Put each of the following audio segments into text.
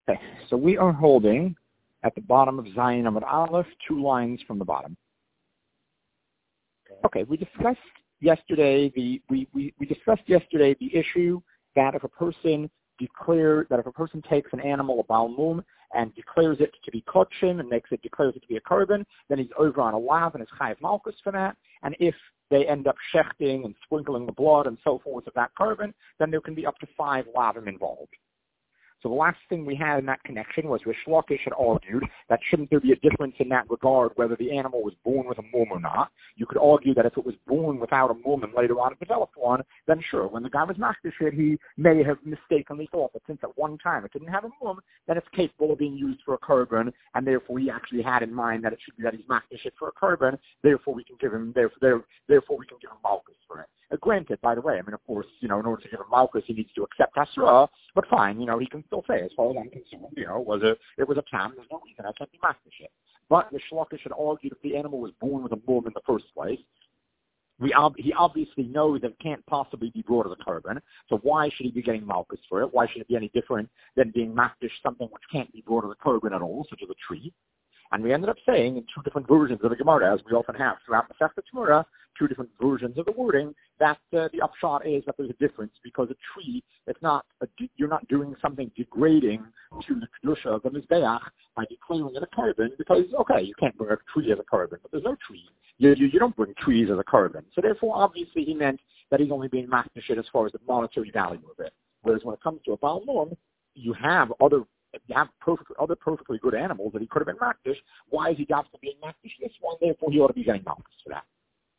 Okay, so we are holding at the bottom of Zayin Amud Aleph, 2 lines from the bottom. Okay, we discussed yesterday the issue that if a person takes an animal, a Baal Mum, and declares it to be kosher and declares it to be a korban, then he's over on a lav and is chayav malchus for that. And if they end up shechting and sprinkling the blood and so forth of that korban, then there can be up to 5 lavim involved. So the last thing we had in that connection was Rish Lakish had argued that shouldn't there be a difference in that regard whether the animal was born with a mum or not. You could argue that if it was born without a mum and later on it developed one, then sure, when the guy was makdish, he may have mistakenly thought that since at one time it didn't have a mum, then it's capable of being used for a korban, and therefore he actually had in mind that it should be that he's makdish for a korban, therefore we can give him malchus for it. Granted, by the way, of course, in order to give him malchus, he needs to accept Hasra, but fine, he can still say, as far as I'm concerned, it was a tam, there's no reason I can't be makdish it. But the Shlokish had argued if the animal was born with a mum in the first place, he obviously knows that it can't possibly be brought as a korban, so why should he be getting malchus for it? Why should it be any different than being makdish something which can't be brought as a korban at all, such as a tree? And we ended up saying in 2 different versions of the Gemara, as we often have throughout the Masechta Gemara, 2 different versions of the wording, that the upshot is that there's a difference because a tree, you're not doing something degrading to the kedusha of the mizbeach by declaring it a korban because, okay, you can't bring a tree as a korban, but there's no tree. You don't bring trees as a korban. So therefore, obviously, he meant that he's only being makdish as far as the monetary value of it. Whereas when it comes to a Baal Mum, you have other perfectly good animals that he could have been makdish. Why is he got to being makdish this one? Therefore, he ought to be getting malchus for that.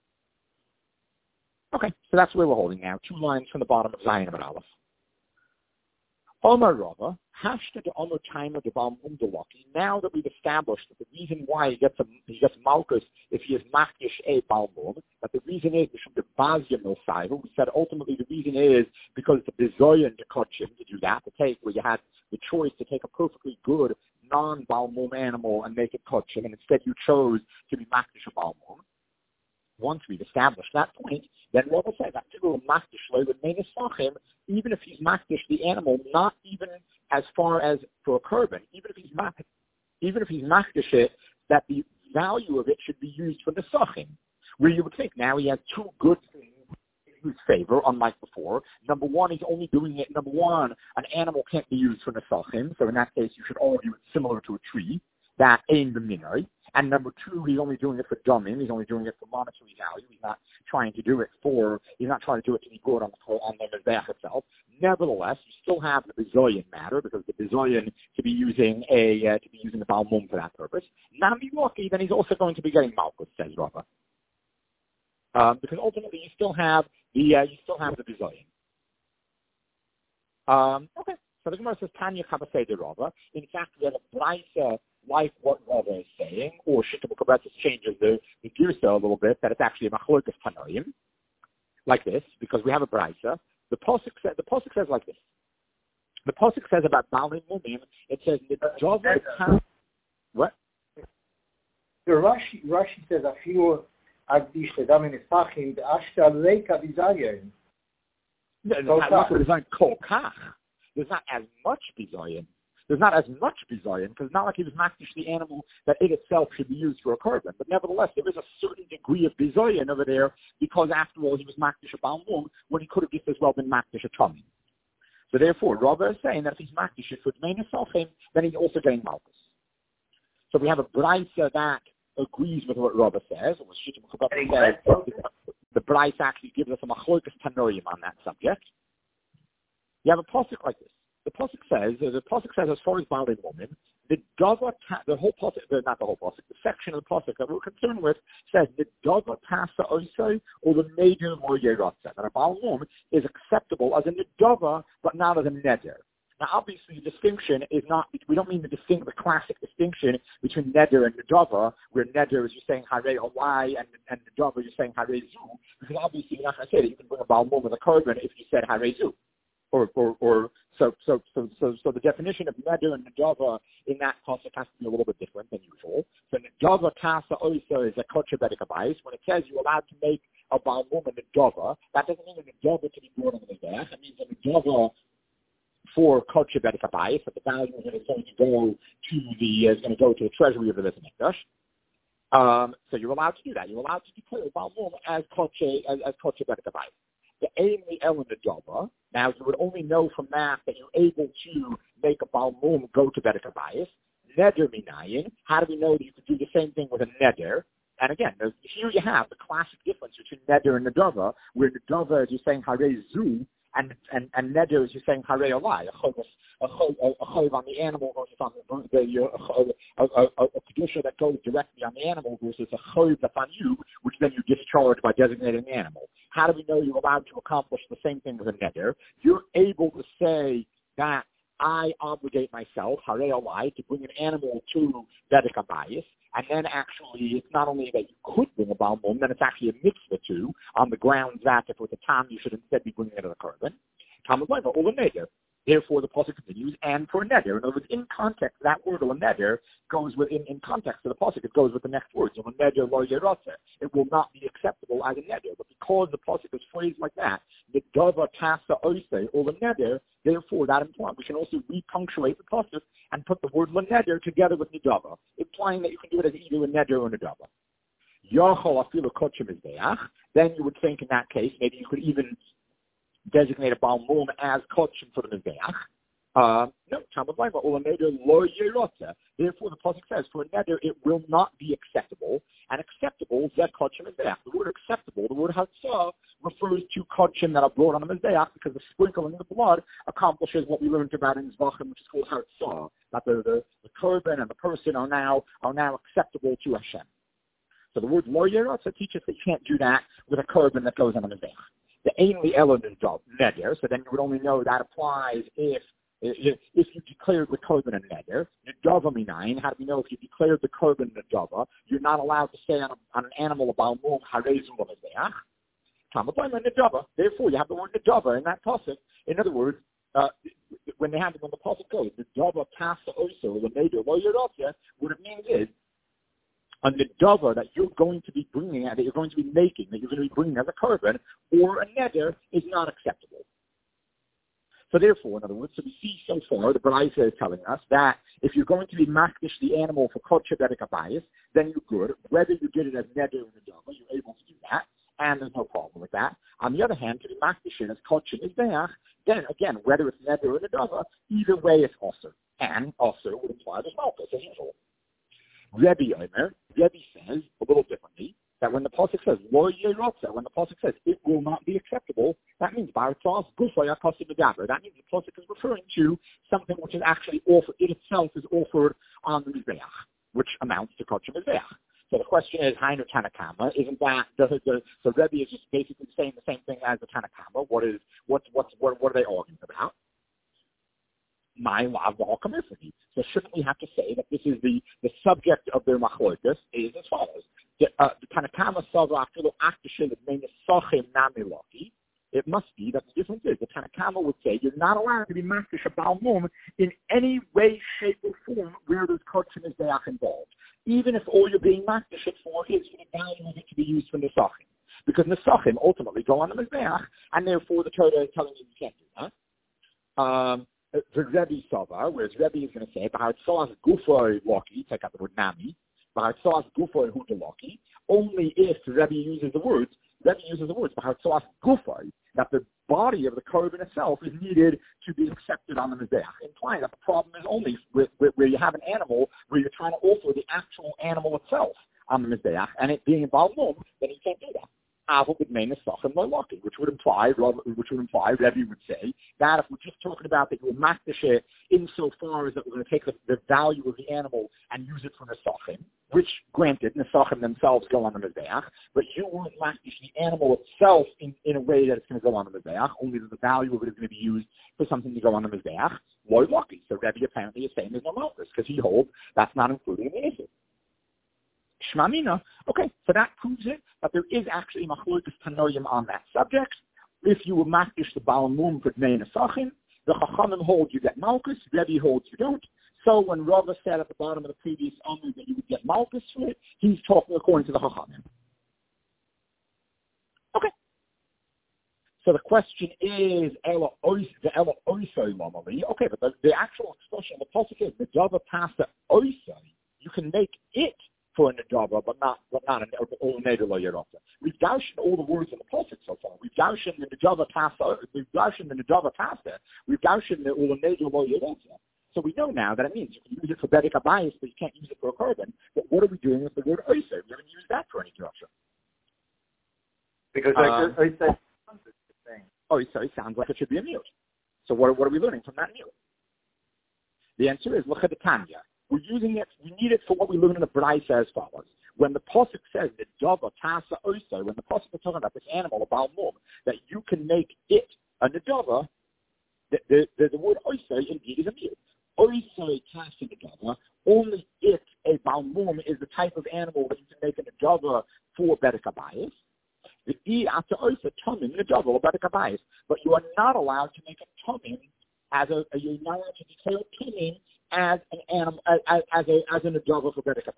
Okay, so that's where we're holding now. 2 lines from the bottom of Zayin Amud Aleph. Omar Rava, hashta de Omar Taima de Baal Mum delaki. Now that we've established that the reason why he gets malchus if he is makdish a Baal Mum, that the reason is the bazia milsaiva. We said ultimately the reason is because the bizoyan to kachim to do that, to take where you had the choice to take a perfectly good non-Baal Mum animal and make it kachim, and instead you chose to be makdish a Baal Mum. Once we've established that point, then Rava said that to go makdish with menisachim, even if he's makdish the animal, not even as far as for a korban, even if he's makdish it, that the value of it should be used for the sachim. Where you would think now he has 2 good things in his favor, unlike before. Number one, he's only doing it. Number one, an animal can't be used for nesachim, so in that case, you should argue it's similar to a tree. That ain't the minoi. And number 2, he's only doing it for dummim. He's only doing it for monetary value. He's not trying to do it to be good on the mizbeach itself. Nevertheless, you still have the bizoyan matter because the bizoyan to be using the Baal Mum for that purpose. Nami Waki, then he's also going to be getting malchus, says Rava. Because ultimately you still have the bizoyan. Okay. So the Gemara says Tanya Chabasei de Rava. In fact, we have a brisa like what Rava is saying, or Shittabel Kabbatzis changes the girsa a little bit, that it's actually a machlokas tanoim, like this, because we have a brisa. The Pasuk says like this. The Pasuk says about Baalei Mumim, it says, what? The Rashi says, Afilu Agdish Tedam Nesachim, the Ashta Leika Bizayin. There's not kol kach. There's not as much bizayin. There's not as much bizayin because it's not like he was makdish the animal that it itself should be used for a korban. But nevertheless, there is a certain degree of bizayin over there because after all, he was makdish a Baal Mum when he could have just as well been makdish a tamim. So therefore, Rava is saying that if he's makdish it for Dmei Nesachim, then he's also getting malchus. So we have a brisa that agrees with what Rava says. The brisa actually gives us a machlokas tanoim on that subject. You have a pasuk like this. The pasuk says, as far as Baalei Mumim, the section of the pasuk that we're concerned with says the dava tasa oisai or the neder or yeratza. That a Baal Mum is acceptable as a nedava, but not as a neder. Now, obviously, the distinction is not. We don't mean the classic distinction between neder and nedava, where neder is you're saying harei halai and nedava you're saying harei zu. Because obviously, you're not going to say that you can bring a Baal Mum with a korban if you said harei zu. So the definition of neder and nedava in that pasuk has to be a little bit different than usual. So nedava tasa oisa is a kosher bedikabais. When it says you're allowed to make a Baal Mum a nedava, that doesn't mean a nedava to be brought on the mizbeach. It means a nedava for Kodesh Bedek Habayis, that the value is going to go to the treasury of the Beis Hamikdash. So you're allowed to do that. You're allowed to declare Baal Mum as Kodesh Bedek Habayis. The aim, the El, and the Dova. Now you would only know from that you're able to make a Baal Mum go to Bedek Habayis. Neder Minayin. How do we know that you could do the same thing with a Neder? And again, here you have the classic difference between Neder and Nedava, where Nedava is you're saying Harei Zu, and Neder is you're saying Harei Alai, a chayv on the animal versus on a kedusha that goes directly on the animal versus a chayv that's on you, which then you discharge by designating the animal. How do we know you're allowed to accomplish the same thing with a Neder? You're able to say that I obligate myself, Harei Alai, to bring an animal to Bedek Habayis, and then actually it's not only that you could bring a Baal Mum, then it's actually a mitzvah too, on the grounds that if it was a tam, you should instead be bringing it as a korban. Tam of Leva, or a neder. Therefore, the pasuk continues, and for a neder. In other words, in context, that word, or a neder, goes with, in context of the pasuk, it goes with the next words, or a neder lo yerotze. It will not be acceptable as a neder. But because the pasuk is phrased like that, the dava tasa oise, or a neder, therefore, that implies we can also repunctuate the pasuk and put the word leneder together with nidava, implying that you can do it as either a neder or a nidava. Yachol afilu kodesh mizbeach. Then you would think in that case maybe you could even designate a Baal Mum as kodesh for the mizbeach. No, Tamad or a neder lo yerotze. Therefore, the pasuk says for a neder it will not be acceptable. And acceptable, zeh kodesh mizbeach. The word acceptable, the word hatzah, refers to kodshim that are brought on the mizbeach because the sprinkling of the blood accomplishes what we learned about in Zvachim, which is called hatzah, that the korban and the person are now acceptable to Hashem. So the word lo yerotze teaches that you can't do that with a korban that goes on the mizbeach. The ainly element of neder, so then you would only know that applies if you declared the korban a neder. Nedava minayin, how do we know if you declared the korban nedava? You're not allowed to say on an animal a Baal Mum harei zu l'mizbeach. Nedava. Therefore, you have the word nedava in that pasuk. In other words, when the pasuk goes, nedava tasa oiso the neder lo yerotze, what it means is a nedava that you're going to be bringing, that you're going to be making, that you're going to be bringing as a korban, or a neder is not acceptable. So therefore, in other words, so we see so far, the Braisa is telling us that if you're going to be makdish the animal for Kodesh Bedek Habayis, then you're good. Whether you did it as neder or nedava, you're able to do that, and there's no problem with that. On the other hand, to be makdish it as Kodesh Mizbeach, then again, whether it's neder or nedava, either way it's osur. And osur would imply there's malchus as usual. Rebbe says, a little differently, that when the pasuk says, lo yerotze, when the pasuk says, it will not be acceptable, that means baratzas gufay akasim medaber. That means the pasuk is referring to something which is actually offered, it itself is offered on the mizbeach, which amounts to kodesh mizbeach. So the question is, Hainu Tanakama, isn't that, so Rebbe is just basically saying the same thing as the Tanakama. What are they arguing about? My lav v'ha'kamifani. So shouldn't we have to say that this is the subject of their machlokas is as follows. The Tanakama Sava Afilu Aktashil Menesachim Namiloki. It must be that the difference is the Tanakama would say you're not allowed to be makdish a Baal Mum in any way, shape, or form where there's kodesh mizbeach involved. Even if all you're being makdish it for is for the value of it to be used for nesachim. Because nesachim ultimately go on the mizbeach, and therefore the Torah is telling you can't do that. The Rebbe Sava, whereas Rebbe is going to say, B'hartzos gufoy loki, take out the word nami, B'hartzos gufoy huda loki, only if the Rebbe uses the words, B'hartzos gufoy, that the body of the korban itself is needed to be accepted on the mizbeach, implying that the problem is only where you have an animal where you're trying to offer the actual animal itself on the mizbeach, and it being involved in then you can't do that. Which would imply, Rebbe would say, that if we're just talking about that you will makdish it insofar as that we're going to take the value of the animal and use it for nesachim, which, granted, nesachim themselves go on the mizbeach, but you won't makdish the animal itself in a way that it's going to go on the mizbeach, only that the value of it is going to be used for something to go on the mizbeach. Loy lucky. So Rebbe apparently is saying there's no malchus, because he holds that's not included in the issue. Shmamina. Okay, so that proves it, that there is actually machlokas tanoim on that subject. If you were makdish the Baal Mum for Dnei Nesachim, the Chachamim hold you get malchus, Rebbe holds you don't. So when Rava said at the bottom of the previous Amud that you would get malchus for it, he's talking according to the Chachamim. Okay. So the question is, the Ela Ois oisai lamali. Okay, but the actual expression of the pasuk is nedava pasta oisai. You can make it for a nedava, but not an olneder lo yerotza. We've darshan all the words in the pasuk so far. We've darshan the nedava pasta. We've darshan the nedava pasta. We've darshan the olneder lo yerotza. So we know now that it means you can use it for bedek abayis, but you can't use it for a korban. But what are we doing with the word oisai? We haven't used that for any direction. Because oisai oisai sounds like it should be a mute. So what are we learning from that mute? The answer is l'chedetanya. We're using it. We need it for what we learn in the Braisa as follows. When the pasuk says the nedava tasa oisai, when the pasuk is talking about this animal, a baal mum, that you can make it a nedava, the word oisai indeed is a mute. Oisai tasa nedava. Only if a baal mum is the type of animal that you can make a nedava for bedek abayis. But you are not allowed to make a tumim you're not allowed to declare tumim as an animal, as an nedava for bedek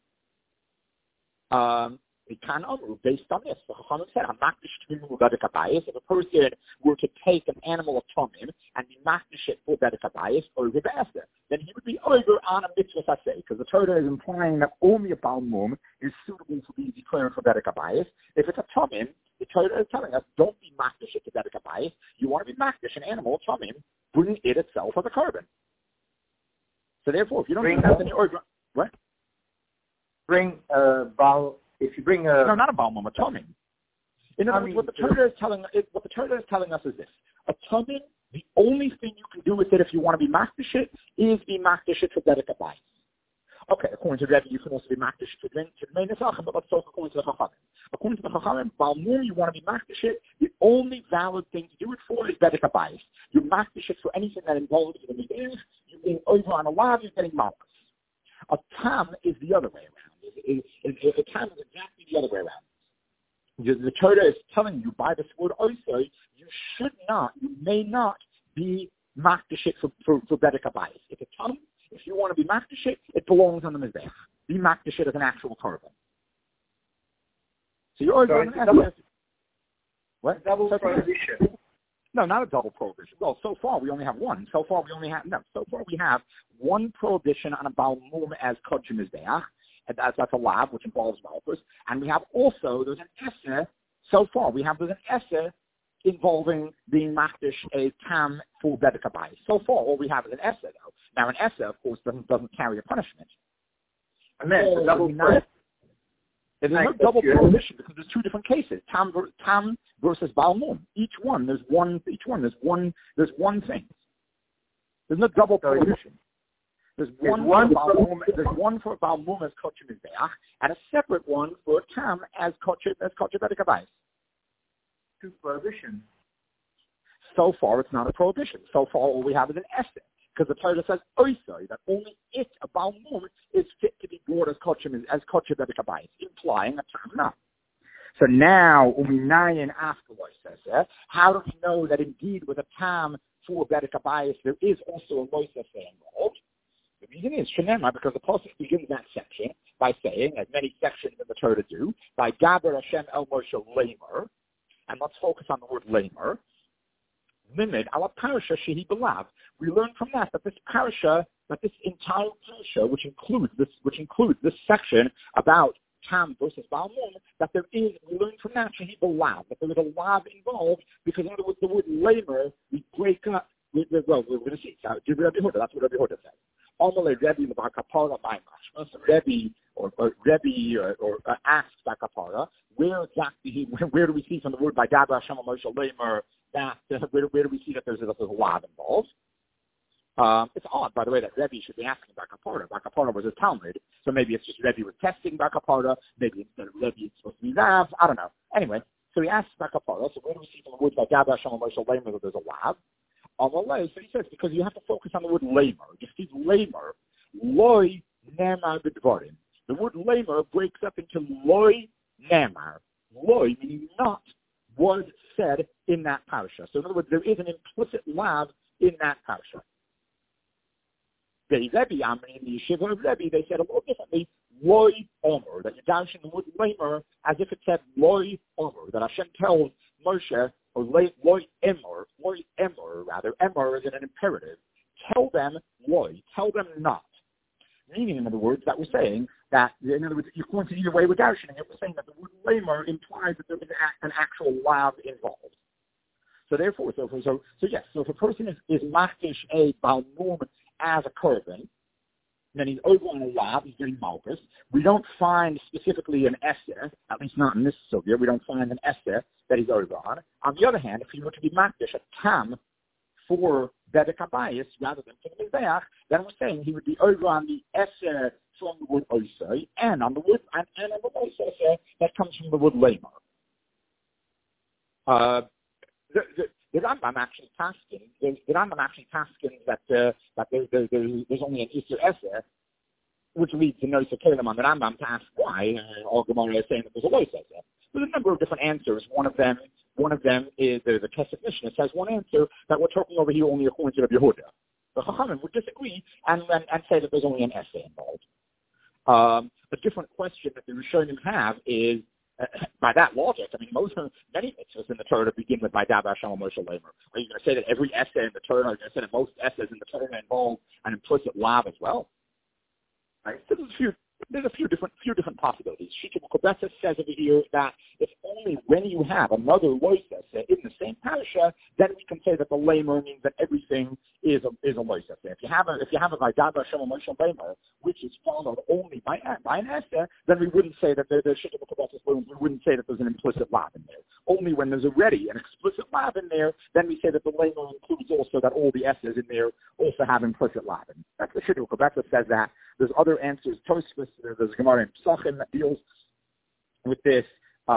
abayis. Based on this, the Chachamim said, if a person were to take an animal of tumim and be makdish it for bedek abayis or rebasta, then he would be over on a mitzvah saseh, because the Torah is implying that only a baal mum is suitable to be declared for bedek abayis. If it's a tumim, the Torah is telling us, don't be makdish it to bedek abayis. You want to be makdish an animal of tumim, bring it itself as a korban. So therefore, if you don't have any order, what? Bring baal. If you bring a... No, not a baal mum, a tumim. In other words, what the Torah is telling us is this. A tumim, the only thing you can do with it if you want to be makdish it is be makdish it for bedek abayis. Okay, according to Rebbe, you can also be makdish it for Dmei Nesachim, but let's talk according to the Chachamim. According to the Chachamim, baal mum, you want to be makdish it, the only valid thing to do it for is bedek abayis. You makdish it for anything that involves the Medeiros, you're being over on a lav, you're getting malchus. A tam is the other way around. A tam is exactly the other way around. The Torah is telling you by this word oisai, you may not be makdish it for bedek abayis. If a tam, if you want to be makdish it belongs on the mizbech. Be makdish it as an actual korban. So you're always going to ask what? Double prohibition. No, not a double prohibition. Well, so far we only have one. So far we have one prohibition on a baal mum as kodshim mizbeach. That's a lav, which involves malchus. And we have also, there's an essay, so far there's an essay involving being makdish a tam for bedek abayis. So far all we have is an essay, though. Now an essay, of course, doesn't carry a punishment. And then there's no double prohibition because there's two different cases. Tam versus baal mum. Each one there's one thing. There's no double prohibition. There's one for baal mum as kodshim mizbeach, and a separate one for tam as kodshim bedek abayis. Two prohibitions. So far, it's not a prohibition. So far, all we have is an essay, because the Torah says oisai, that only it, a baal mum, is fit to be brought as kodshim bedek abayis, implying a tam not. So now, uminayin after loisese, how do we know that indeed with a tam for bedek abayis there is also a loisese involved? The reason is Shenema, because the pasuk begins that section by saying, as many sections in the Torah do, by Gaber Hashem El Moshe Lamer, and let's focus on the word Lamer. Limit ala parasha shehi belav. We learn from that this parasha, that this entire parasha, which includes this section about tam versus baal mum, that we learn from that shehi belav, that there is a lav involved, because in other words, the word Lamer, we break up. We're going to see. That's what Rabbi Huda says. Amalei Rebbe Bar Kapara by Mashma. So Rebbe asks by Kapara, where do we see from the word by Gaber Hashem Moshe Lamer that where do we see that there's a lav involved? It's odd, by the way, that Rebbe should be asking Bar Kapara. Bar Kapara was a Talmud, so maybe it's just Rebbe was testing Bar Kapara. Maybe instead of Rebbe it's supposed to be Rav. I don't know. Anyway, so he asks Bar Kapara. So where do we see from the word by Gaber Hashem Moshe Lamer that there's a lav? So he says, because you have to focus on the word lamer. Just these lamer, loy nemar b'dvarim. The word lamer breaks up into loy nemar. Loy meaning not was said in that parasha. So in other words, there is an implicit lav in that parasha. The Rebbe Amri in the yeshiva of Rebbe, they said a little differently, loy omer, that you're dashing the word lamer as if it said loy omer, that Hashem tells Moshe, or loy emor, rather, emor is in an imperative. Tell them loy, tell them not. Meaning, in other words, that we're saying that, in other words, you're going to either way with darshaning it. We're saying that the word lamer implies that there is an actual lav involved. So therefore, so if a person is machdish a balmum as a korban, then he's over on a lav, he's getting malchus. We don't find specifically an essay, at least not in this sugya, we don't find an essay that he's over on. On the other hand, if he were to be machdish a tam for bedek habayis rather than for the mizbeach, then we're saying he would be over on the essay from the word oisai and on the word and on the oisai that comes from the word lamer. The Rambam actually taskins that there's only an Easter essay, which leads to Noisa Kalim on the Rambam to ask why. All Gemara is saying that there's a Lois essay. There's a number of different answers. One of them is the Kesef Mishnah says one answer that we're talking over here only according to Rabbi Yehuda. The Chachamim would disagrany and say that there's only an essay involved. A different question that the Rishonim have is, by that logic, I mean, many mitzvahs in the Torah begin with "By Davar Hashem Moshe Lamer." Are you going to say that every essay in the Torah, are you going to say that most essays in the Torah involve an implicit lav as well? Right? So there's a few different possibilities. Shita Mukobesa says over here that it's only when you have another lois essay in the same parasha, then we can say that the lamer means that everything is a lois essay. If you have a Vaydav Hashem Moshe Lamer, which is followed only by an essay, then we wouldn't say that the Shita Mukobesa we wouldn't say that there's an implicit lav in there. Only when there's already an explicit lav in there, then we say that the lamer includes also that all the essays in there also have implicit lav. That's the Shita Mukobesa says that. There's other answers. Tosfos, there's a Gemara in Pesachim that deals with this.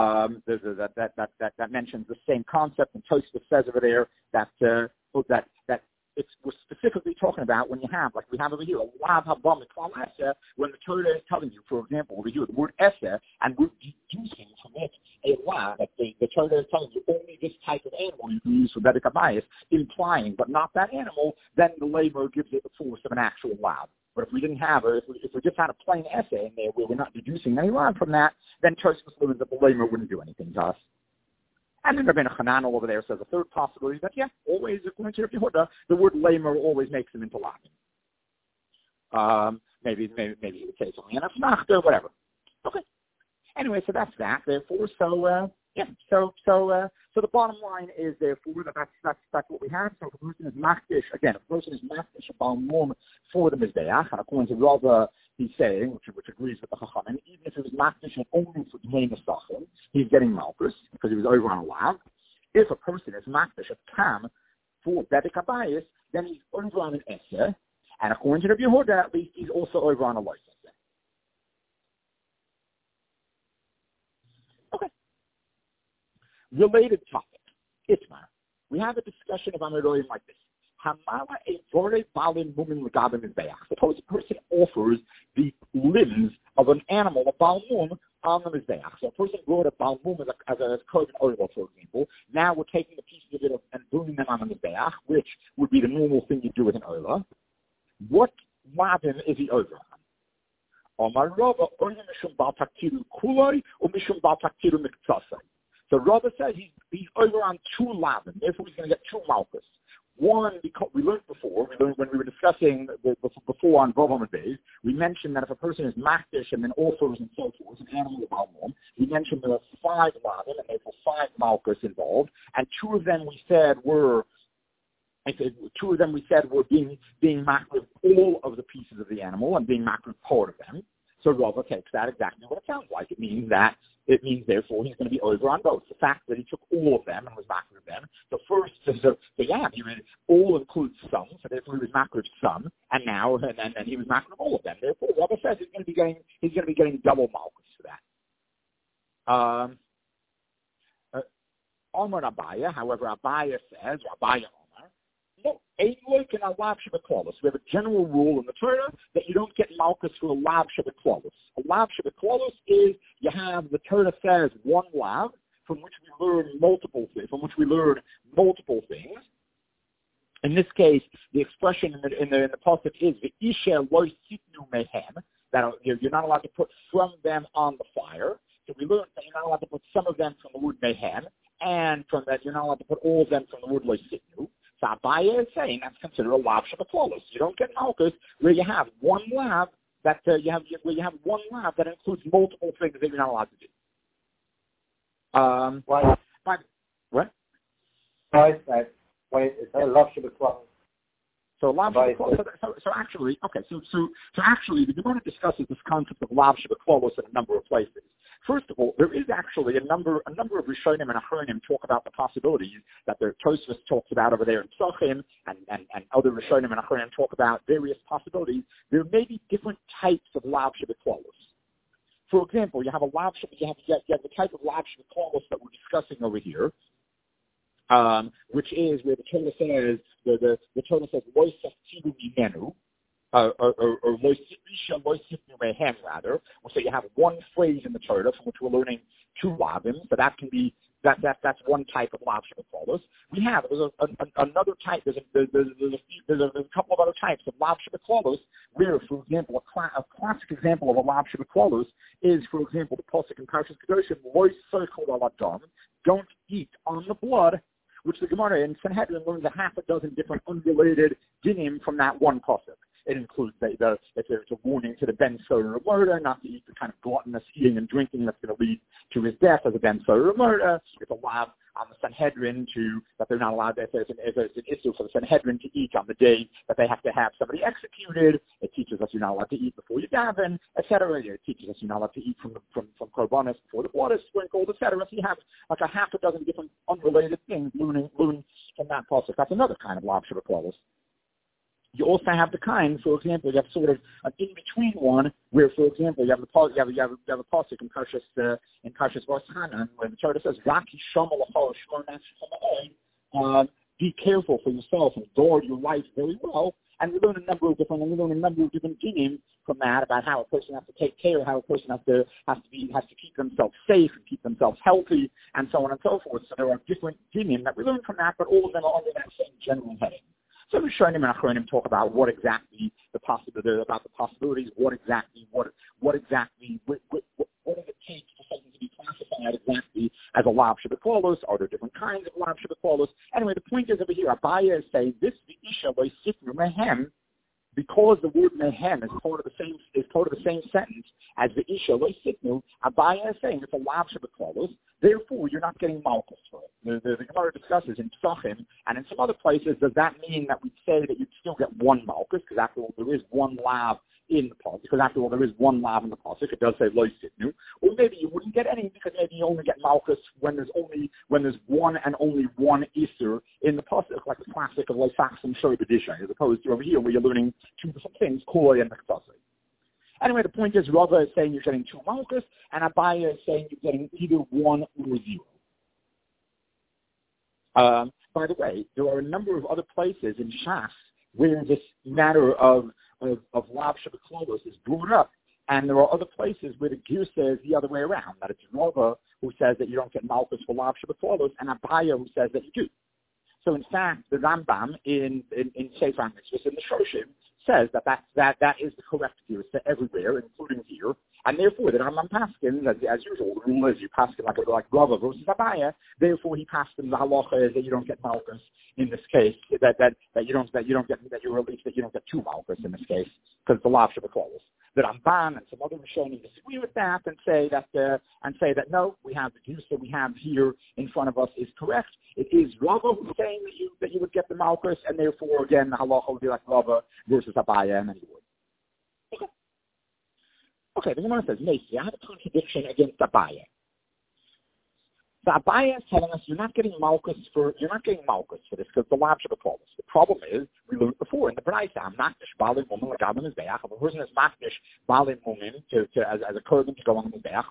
That mentions the same concept, and Tosfos says over there that we're specifically talking about when you have, like we have over here, a lav haba miklal essay, when the Torah is telling you, for example, over here, the word essay, and we're deducing from it a lav, that the Torah is telling you only this type of animal you can use for bedek habayis, implying, but not that animal, then the labor gives it the force of an actual lav. But if we didn't have, or if we just had a plain essay in there where we're not deducing any line from that, then Tosfos learns that the lamer wouldn't do anything to us. And then Rabbeinu Hananel over there says a third possibility that, always, according to Rabbi Yehuda, the word lamer always makes him into latin. Maybe he would say something, and it's not, or whatever. Okay. Anyway, so that's that. Therefore, so the bottom line is, therefore, that's what we have. So if a person is machdish, again, if a person is machdish about mum for the mizbeach, and according to Rava, he's saying, which agrees with the Chachamim, even if it was machdish and only for Dnei Nesachim, he's getting malchus because he was over on a lav. If a person is machdish a tam for bedek habayis, then he's over on an essay, and according to Rabbi Yehuda, at least he's also over on a lois essay. Okay. Related topic, Itmar. We have a discussion of Amiroyim like this. Suppose a person offers the limbs of an animal, a balmum, on the mizbeach. So a person brought a balmum as a korban oil, for example. Now we're taking the pieces of it and burning them on the mizbeach, which would be the normal thing you do with an oil. What lavin is he over on? So Rava says he's over on two lavin, therefore he's going to get two malchus. One, because we learned when we were discussing before on Vav Days, we mentioned that if a person is machdish and then offers and so forth, an animal of balmum, we mentioned there are 5 lavin and therefore 5 malchus involved, and two of them we said were being makriv all of the pieces of the animal and being makriv part of them. So Rava takes that exactly what it sounds like. It means therefore he's going to be over on both. The fact that he took all of them and was makriv them. So first, all includes some, so therefore he was makriv some, and he was makriv all of them. Therefore, Rava says he's going to be getting double malchus for that. Omar Abaya, however, Abaya says, Abaya Omar, no, we have a general rule in the Torah that you don't get malchus for a lav shebeklalos. A lav shebeklalos is you have, the Torah says, one lav from which we learn multiple things. In this case, the expression in the pasuk is v'isha lo sitnu mehem, that you're not allowed to put from them on the fire. So we learned that you're not allowed to put some of them from the word mehem, and from that you're not allowed to put all of them from the word loisitnu. So Abaye is saying that's considered a lav shebeklalos. You don't get malchus where you have one lav that you have one lav that includes multiple things that you're not allowed to do. Why? What? Why is that? Why is that lav shebeklalos? So lav shebeklalos. So actually, the Gemara discusses this concept of lav shebeklalos in a number of places. First of all, there is actually a number of Rishonim and Achronim talk about the possibilities that the Tosfos talks about over there in Psachim, and other Rishonim and Achronim talk about various possibilities. There may be different types of lav shebeklalos. For example, you have the type of lav shebeklalos that we're discussing over here, which is where the Torah says the Torah says loy saftiru mimenu. Or rather, so you have one phrase in the Torah from which we're learning two lavim, so that can be that's one type of lav shebeklalos. There's another type. There's a couple of other types of lav shebeklalos where, for example, a classic example of a lav shebeklalos is, for example, the pasuk in Parshas Kedoshim, loy sochol al adam, don't eat on the blood, which the Gemara in Sanhedrin learns a half a dozen different unrelated dinim from that one pasuk. It includes if there's a warning to the ben soda murder, not to eat the kind of gluttonous eating and drinking that's going to lead to his death as a ben soda murder. It's a lav on the Sanhedrin that they're not allowed. If there's an issue for the Sanhedrin to eat on the day that they have to have somebody executed, it teaches us you're not allowed to eat before you daven, etc. It teaches us you're not allowed to eat from korbanos before the blood is sprinkled, etc. So you have like a half a dozen different unrelated things looming from that pasuk. That's another kind of lav shebeklalos. You also have the kind, for example, you have sort of an in-between one where, for example, you have a pasuk in Parshas Vaishanan where the Torah says, be careful for yourself and guard your life very well. And we learn a number of different dinim from that about how a person has to take care, how a person has to keep themselves safe and keep themselves healthy, and so on and so forth. So there are different dinim that we learn from that, but all of them are under that same general heading. So Rishonim and Achronim talk about what exactly the possibilities, what does it take for something to be classified exactly as a lav shebeklalos? Are there different kinds of lav shebeklalos? Anyway, the point is over here, Abaye is saying this v'isha loisitnu mehem, because the word mehem is part of the same sentence as the isha loisitnu. Abaye is saying it's a lav shebeklalos. Therefore, you're not getting malchus for it. The Gemara discusses in Psachim and in some other places, does that mean that we say that you'd still get one malchus? Because after all, there is one lav in the pasuk. Because after all, there is one lav in the pasuk. It does say lo sitnu. Or maybe you wouldn't get any because maybe you only get malchus when there's one and only one iser in the pasuk, like the classic of lo sachsim shori b'dishay, as opposed to over here where you're learning two different things, koi and mechtasei. Anyway, the point is, Rava is saying you're getting two malchus, and Abaye is saying you're getting either one or zero. By the way, there are a number of other places in Shas where this matter of lav shebeklalos is brought up, and there are other places where the Gir says the other way around, that it's Rava who says that you don't get malchus for lav shebeklalos, and Abaye who says that you do. So in fact, the Rambam in Sefer HaMitzvos in the Shoshim says that is the correct view everywhere, including here, and therefore the Rambam paskins, as usual, the rule is you paskin like Rava versus Abaye. Therefore, he paskins the halacha is that you don't get malchus in this case, that you're released, that you don't get two malchus in this case because it's a lav shebeklalos. The Ramban and some other Rishonim disagree with that and say that no, we have the view that we have here in front of us is correct. It is Rava who's saying that you would get the malchus, and therefore again the halacha would be like Rava versus Abaye, and then you would. Okay, the Gemara says, Macy, I have a contradiction against Abaye. So Abaye is telling us you're not getting malchus for this because the lav shebeklalos. The problem is we learned before in the Braisa, I'm makdish balei mumin l'gabim mizbeach. If a person is makdish balei mumin as a korban to go on the mizbeach,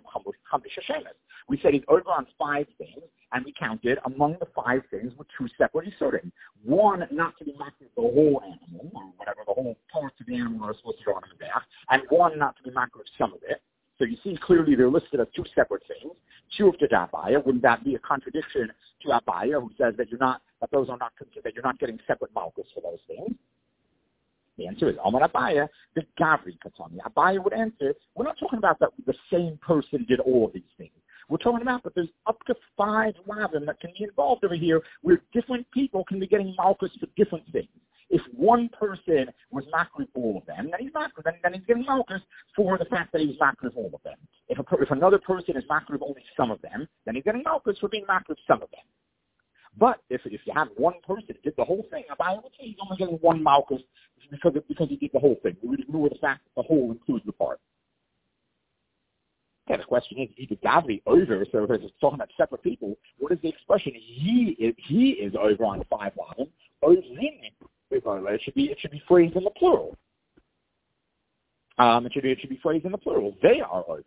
we said he's over on 5 things, and we counted among the 5 things were 2 separate isurim. One, not to be makdish the whole animal or whatever the whole parts of the animal are supposed to go on the mizbeach, and one not to be makdish some of it. So you see clearly they're listed as 2 separate things. Two to Abaye, wouldn't that be a contradiction to Abaye, who says that you're not getting separate malchus for those things? The answer is Amar Abaye, the Gavri Katani. Abaye would answer, we're not talking about that the same person did all of these things. We're talking about that there's up to 5 lavim that can be involved over here where different people can be getting malchus for different things. If one person was makriv all of them, then he's makriv. Then he's getting malchus for the fact that he was makriv all of them. If another person is makriv only some of them, then he's getting malchus for being makriv some of them. But if you have one person who did the whole thing, Abaye would say he's only getting one malchus because he did the whole thing. We would ignore the fact that the whole includes the part. Okay, the question is, he did Gavri over, so if it's talking about separate people, what is the expression? He is over on 5 lavim. It should be phrased in the plural. It should be phrased in the plural. They are over.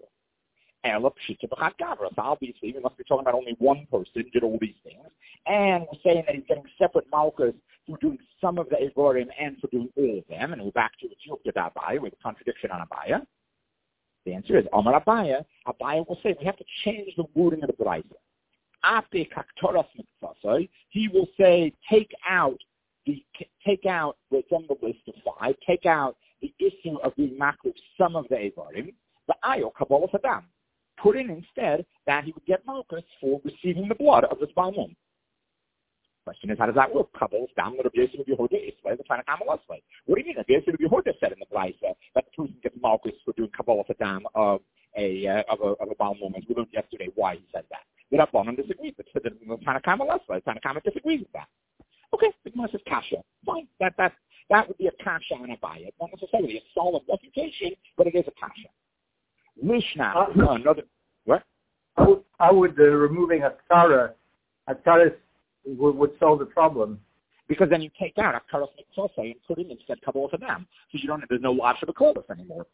So obviously, we must be talking about only one person did all these things, and we're saying that he's getting separate malchus for doing some of the Evorim and for doing all of them, and we're back to Abaye with a contradiction on Abaye. The answer is Amar Abaye. Abaye will say we have to change the wording of the Braisa. He will say take out from the list of 5. Take out the issue of being makriv some of the Evorim. The ayo kabbalah sadam. Put in instead that he would get malchus for receiving the blood of this balmum. Question is, how does that work? Kabbalah sadam Rabbi Yosef of Yehuda Islay, the Tanakh Amalosay. What do you mean? Rabbi Yosef of Yehuda said in the Braisa that the person gets malchus for doing kabbalah sadam of a balmum. As we learned yesterday, why he said that. The Rabbanan disagrees. The Tanakh Amalosay, Tanakh disagrees with that. Okay, the Gemara says kasha. Fine, that would be a kasha on Abaye. Not necessarily a solid refutation, but it is a kasha. Mishnah, another, what? How would removing a tzara would solve the problem? Because then you take out Aktaras Mitzosai and put in instead Kabbalah Adam. So there's no Lav Shabbakolos anymore.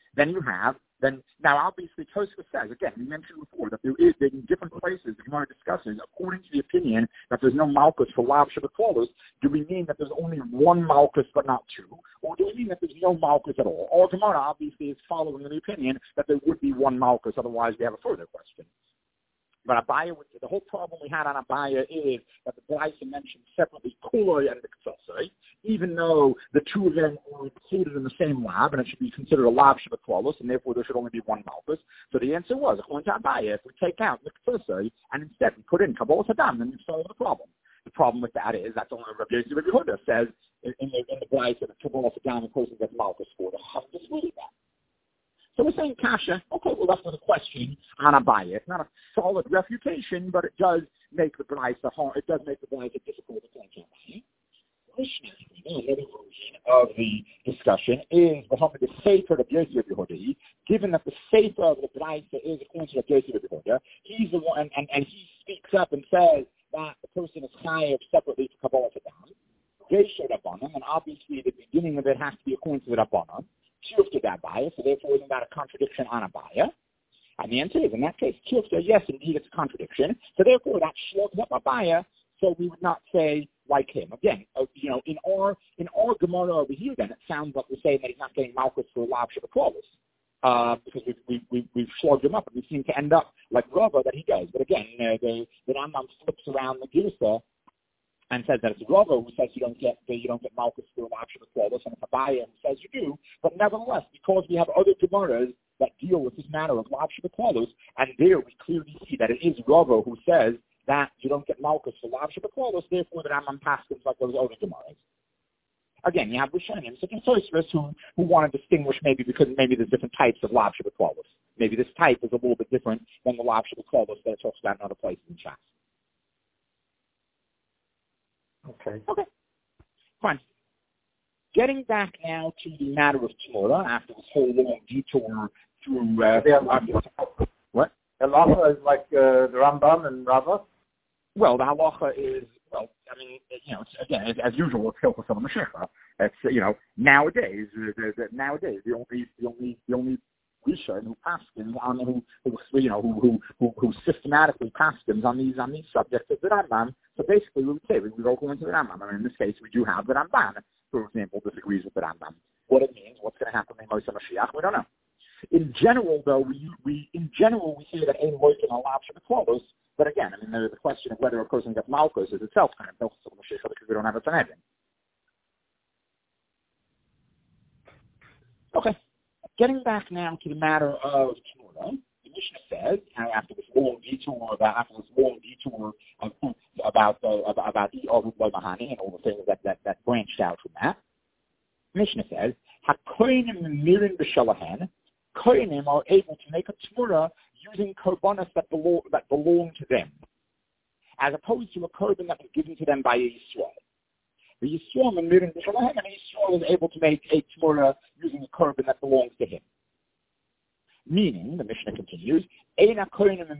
Now obviously Tosfos says, again, we mentioned before that there is, in different places, the Gemara discusses, according to the opinion that there's no Malchus for Lav Shabbakolos, do we mean that there's only one Malchus but not 2? Or do we mean that there's no Malchus at all? Or Gemara obviously is following the opinion that there would be one Malchus, otherwise we have a further question. But Abaye, the whole problem we had on Abaye is that the Braisa mentioned separately Kuloi and the Ktsosai, even though the two of them are included in the same lab, and it should be considered a lab Shabbat, and therefore there should only be one Malchus. So the answer was, according to Abaye, if we take out the Ktsosai and instead we put in Kabbalah Saddam, then we solve the problem. The problem with that is that's only Rabbi Yosef of Yehuda says in the Braisa that Kabbalah Saddam, the person gets Malchus for. The Chacham disagrees that. So we're saying kasha. Okay, we're left with a question on Abaye. It's not a solid refutation, but it does make the Braisa hard. It does make the Braisa difficult to answer Abaye. Another version of the discussion is the Sefer of Yosef of Yehuda. Given that the Sefer of the Braisa is according to Yosef of Yehuda, he's the one, and he speaks up and says that the person is chayav separately to Kabbalah Saddam. Gesher Rabbanim, and obviously the beginning of it has to be according to the Rabbanim. Kiyufta Abaye, so therefore isn't that a contradiction on Abaye? And the answer is, in that case, Kiyufta, yes, indeed, it's a contradiction. So therefore, that shloks up Abaye, so we would not say like him. Again, in our Gemara over here, then it sounds like we're saying that he's not getting Malchus for Lav Shabbakolos, because we've slogged him up, and we seem to end up like Rava that he does. But again, the Rambam flips around the Girsa and says that it's Rava who says you don't get Malchus for Lav Shabbakolos, and it's Abaye who says you do. But nevertheless, because we have other Gemaras that deal with this matter of Lav Shabbakolos, and there we clearly see that it is Rava who says that you don't get Malchus for Lav Shabbakolos, therefore the Rambam passes like those other Gemaras. Again, you have Rishonim, so Tosfos who want to distinguish because there's different types of Lav Shabbakolos. Maybe this type is a little bit different than the Lav Shabbakolos that it talks about in other places in Shas. Okay. Fine. Getting back now to the matter of Torah after this whole long detour through what? The halacha is like the Rambam and Rava? Well, the halacha is, it's, again, as usual, it's Hilchos HaMashiach. It's, nowadays the only Rishon who paskins on who systematically paskins on these subjects is the Rambam. So basically, we would say we go into the Rambam. In this case, we do have the Ramban, for example, disagrees with the Rambam. What it means, what's going to happen in Moshe Mashiach, we don't know. In general, though, we say that ein moikin al Lav Shabbakolos. But again, the question of whether a person gets Malchus is itself kind of Hilchos HaMashiach because we don't have a Sanhedrin. Okay. Getting back now to the matter of Torah, the Mishnah says, after this long detour about the Ovid Mahani and all the things that branched out from that, Mishnah says, HaKoyanim Mirin B'Shalahen, Koyanim are able to make a Tmura using korbanos that belong to them, as opposed to a korban that was given to them by a Yisrael. The Yisrael Mirin B'Shalahen, and a Yisrael is able to make a Tmura using a korban that belongs to him. Meaning, the Mishnah continues, these Koyanim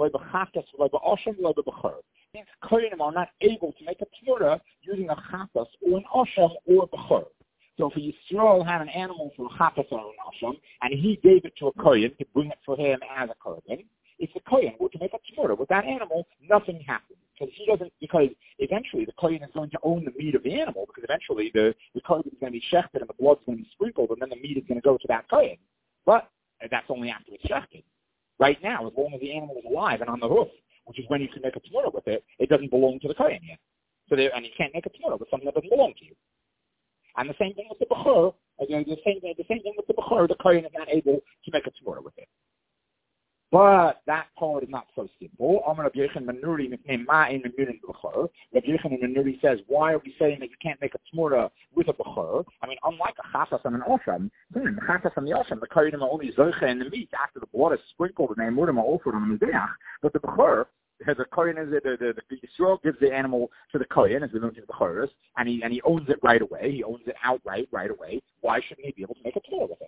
are not able to make a Tmura using a Chatas or an Oshem or a Bechor. So if a Yisrael had an animal for a Chatas or an Oshem, and he gave it to a Kohen to bring it for him as a Korban, if the Kohen were to make a Tmura with that animal, nothing happens. Because eventually the Kohen is going to own the meat of the animal, because eventually the Korban is going to be shechted and the blood is going to be sprinkled, and then the meat is going to go to that Kohen. But that's only after it's shechted. Right now, as long as the animal is alive and on the hoof, which is when you can make a Tmura with it, it doesn't belong to the Kohen yet. And you can't make a Tmura with something that doesn't belong to you. And the same thing with the Bechor. The same thing with the Bechor. The Kohen is not able to make a Tmura with it. But that part is not so simple. Rabbi Yochanan Menuri says, why are we saying that you can't make a Tmura with a Bechor? I mean, unlike a Chatas and an Oshem, the Chatas and the Oshem, the Kohen are only Zoche in the meat after the blood is sprinkled and the Emurim are offered on the Mizbeach. But the Bechor, the Kohen is the Yisrael gives the animal to the Kohen, as we learned in the Bechoros, and he owns it right away. He owns it outright right away. Why shouldn't he be able to make a Tmura with it?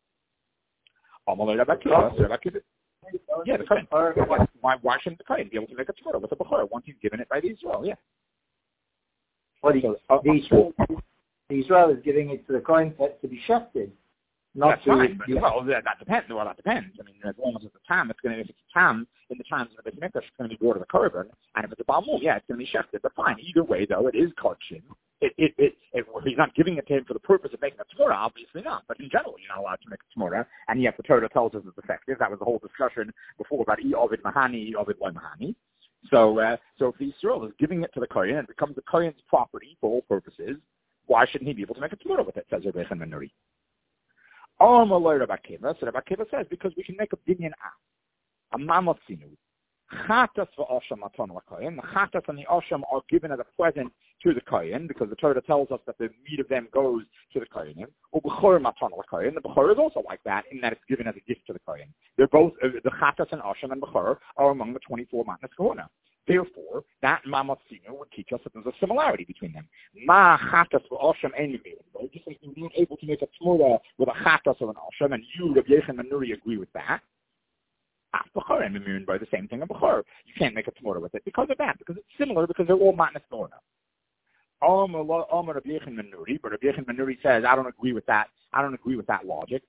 Yeah, the Kohen. Why shouldn't the Kohen be able to make a Tmura with a Bechor once he's given it by the Yisrael? Yeah. Well, the Israel is giving it to the Kohen to be shechted. That's fine. That depends. Well, that depends. I mean, as long as it's a tam, if it's a tam in the times of the Beit Mikdash, it's going to be brought to the korban. And if it's a balmum, yeah, it's going to be shechted. But fine. Either way, though, it is kodshin. He's not giving it to him for the purpose of making a Tmura, obviously not. But in general, you're not allowed to make a Tmura. And yet the Torah tells us it's effective. That was the whole discussion before about Ovid Mahani, Ovid Loy Mahani. So if the Yisrael is giving it to the Kohen and it becomes the Kohen's property for all purposes, why shouldn't he be able to make a Tmura with it, says Rabbi Yochanan Menuri. So Rabbi Akiva says, because we can make a binyan a mamotzinu. Chatas v'osham maton l'kohen. The chatas and the osham are given as a present to the kohen, because the Torah tells us that the meat of them goes to the kohen. Or b'chor maton l'kohen. The b'chor is also like that, in that it's given as a gift to the kohen. They're both, the chatas and osham and b'chor are among the 24 matnas kohuna. Therefore, that mamotzinu would teach us that there's a similarity between them. Ma chatas v'osham en yivim. Just like you're not able to make a tmura with a chatas or an osham, and you, Rabbi Yochanan Menuri, agree with that. Bechor and immune by the same thing. A Bechor, you can't make a Tmura with it because of that, because it's similar, because they're all matnas norna. Rabbi Yochanan Menuri, but Rabbi Yochanan Menuri says, I don't agree with that. I don't agree with that logic.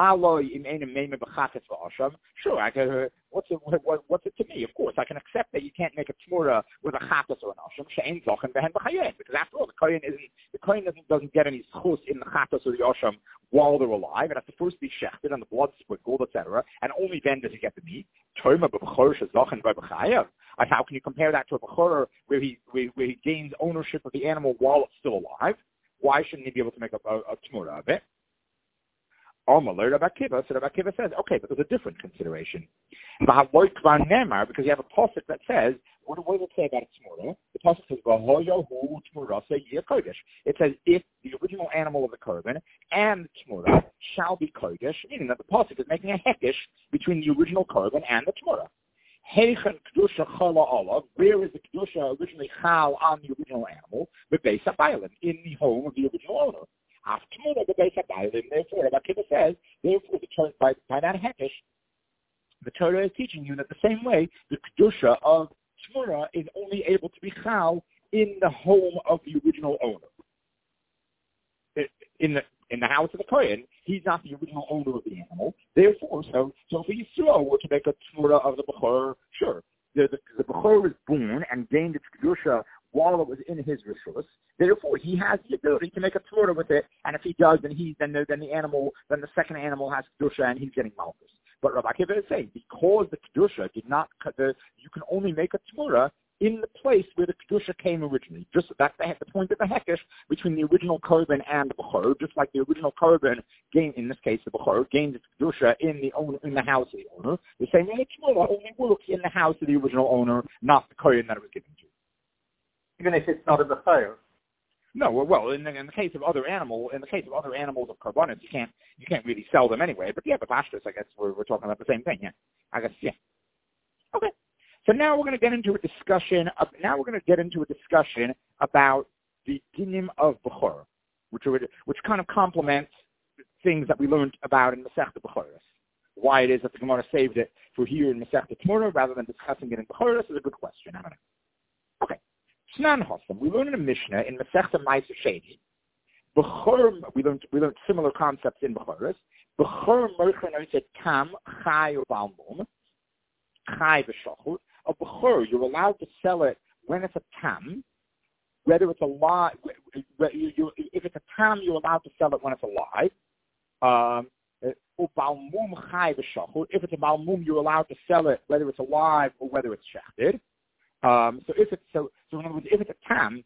Sure, what's it to me? Of course, I can accept that you can't make a Tmura with a chatas or an osham. Because after all, the kohen doesn't get any schus in the chatas or the osham while they're alive. It has to first be shechted and the blood sprinkled, etc. And only then does he get the meat. How can you compare that to a bechor where he gains ownership of the animal while it's still alive? Why shouldn't he be able to make a Tmura of it? So Rabbi Akiva says, okay, but there's a different consideration. Because you have a pasuk that says, what does it say about a Tmura? The pasuk says, it says, if the original animal of the korban and the Tmura shall be kodesh, meaning that the pasuk is making a hekesh between the original korban and the Tmura. Where is the kedusha originally chal on the original animal? In the home of the original owner. Therefore, Rabbi Akiva says, by that hekesh, the Torah is teaching you that the same way the kedusha of Tmura is only able to be chal in the home of the original owner. In the house of the kohen, he's not the original owner of the animal. Therefore, so if a Yisrael were to make a Tmura of the bechor, sure, the bechor was born and gained its kedusha while it was in his rishus. Therefore, he has the ability to make a Tmura with it, and if he does, then the second animal has kedusha and he's getting malchus. But Rabbi Akiva is saying, because the kedusha did not, you can only make a Tmura in the place where the Kedusha came originally. Just that's the point of the Hekesh between the original Korban and the Bechor, just like the original Korban gained, in this case the Bechor, gained its Kedusha in the house of the owner. The same way the Tmula only works in the house of the original owner, not the Kohen that it was given to. Even if it's not a Bechor? No, well, in the case of other animals of Korbanos, you can't really sell them anyway. But but Ashtos, I guess we're talking about the same thing. Yeah, I guess Okay. So now we're going to get into a discussion. About the dinim of Bechor, which kind of complements things that we learned about in Masechta Bechoros. Why it is that the Gemara saved it for here in Masechta Tmura rather than discussing it in Bechoros is a good question. I don't know. Okay. Shnan Hossam. We learned in a Mishnah in Masechta Ma'aser Sheni. Bechor. We learned similar concepts in Bechoros. Bechor Merchen Oiset Tam Chai or Balmum. Chai v'shachut. A bechor, you're allowed to sell it when it's a tam, whether it's alive. If it's a tam, you're allowed to sell it when it's alive. Balmum chai v'shachut. If it's a balmum, you're allowed to sell it whether it's alive or whether it's shechted. So in other words, if it's a tam.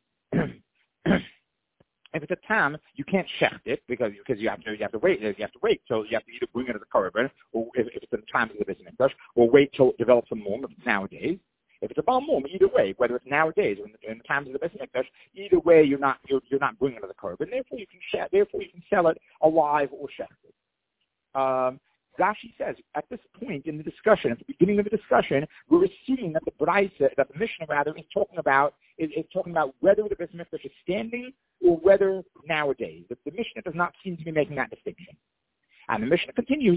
If it's a tam, you can't shecht it because you have to wait. So you have to either bring it as a korban, or if it's in the times of the Beis Hamikdash, or wait till it develops a mum if it's nowadays. If it's a bal mum, either way, whether it's nowadays or in the times of the Beis Hamikdash, either way you're not bringing it as a korban. Therefore you can sell it alive or shechted. Rashi says at this point in the discussion, at the beginning of the discussion, we're assuming that the Mishnah is talking about whether the Beis Hamikdash is standing or whether nowadays. The Mishnah does not seem to be making that distinction. And the Mishnah continues,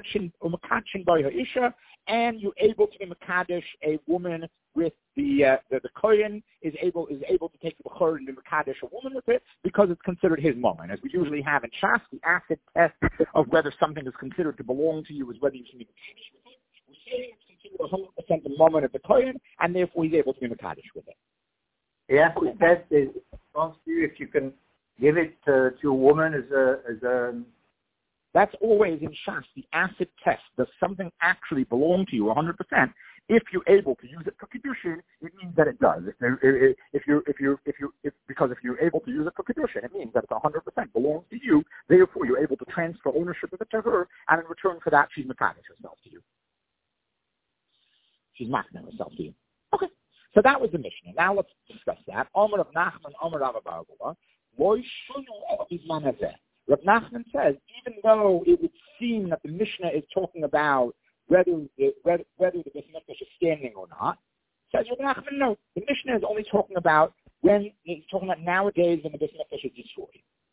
and you're able to be Mekadesh a woman with the Kohen is able to take the Bechor and be Mekadesh a woman with it because it's considered his moment. As we usually have in Shas, the acid test of whether something is considered to belong to you is whether you can be Mekadesh with it. We're saying it's considered 100% the moment of the Kohen, and therefore he's able to be Mekadesh with it. The acid test is asked you if you can give it to a woman as a. That's always in Shas, the acid test. Does something actually belong to you 100%? If you're able to use it for Kiddushin, it means that it does. If you're able to use it for Kiddushin, it means that it's 100% belongs to you. Therefore, you're able to transfer ownership of it to her, and in return for that, she's mekadesh herself to you. She's machna herself to you. Okay. So that was the Mishnah. Now let's discuss that. Omer of Nachman, Omer of Abba. Loy shunu el bizman hazeh. Rav Nachman says, even though it would seem that the Mishnah is talking about whether the Beis Hamikdash is standing or not, says Rav Nachman, no, the Mishnah is only talking about nowadays when the Beis Hamikdash is destroyed.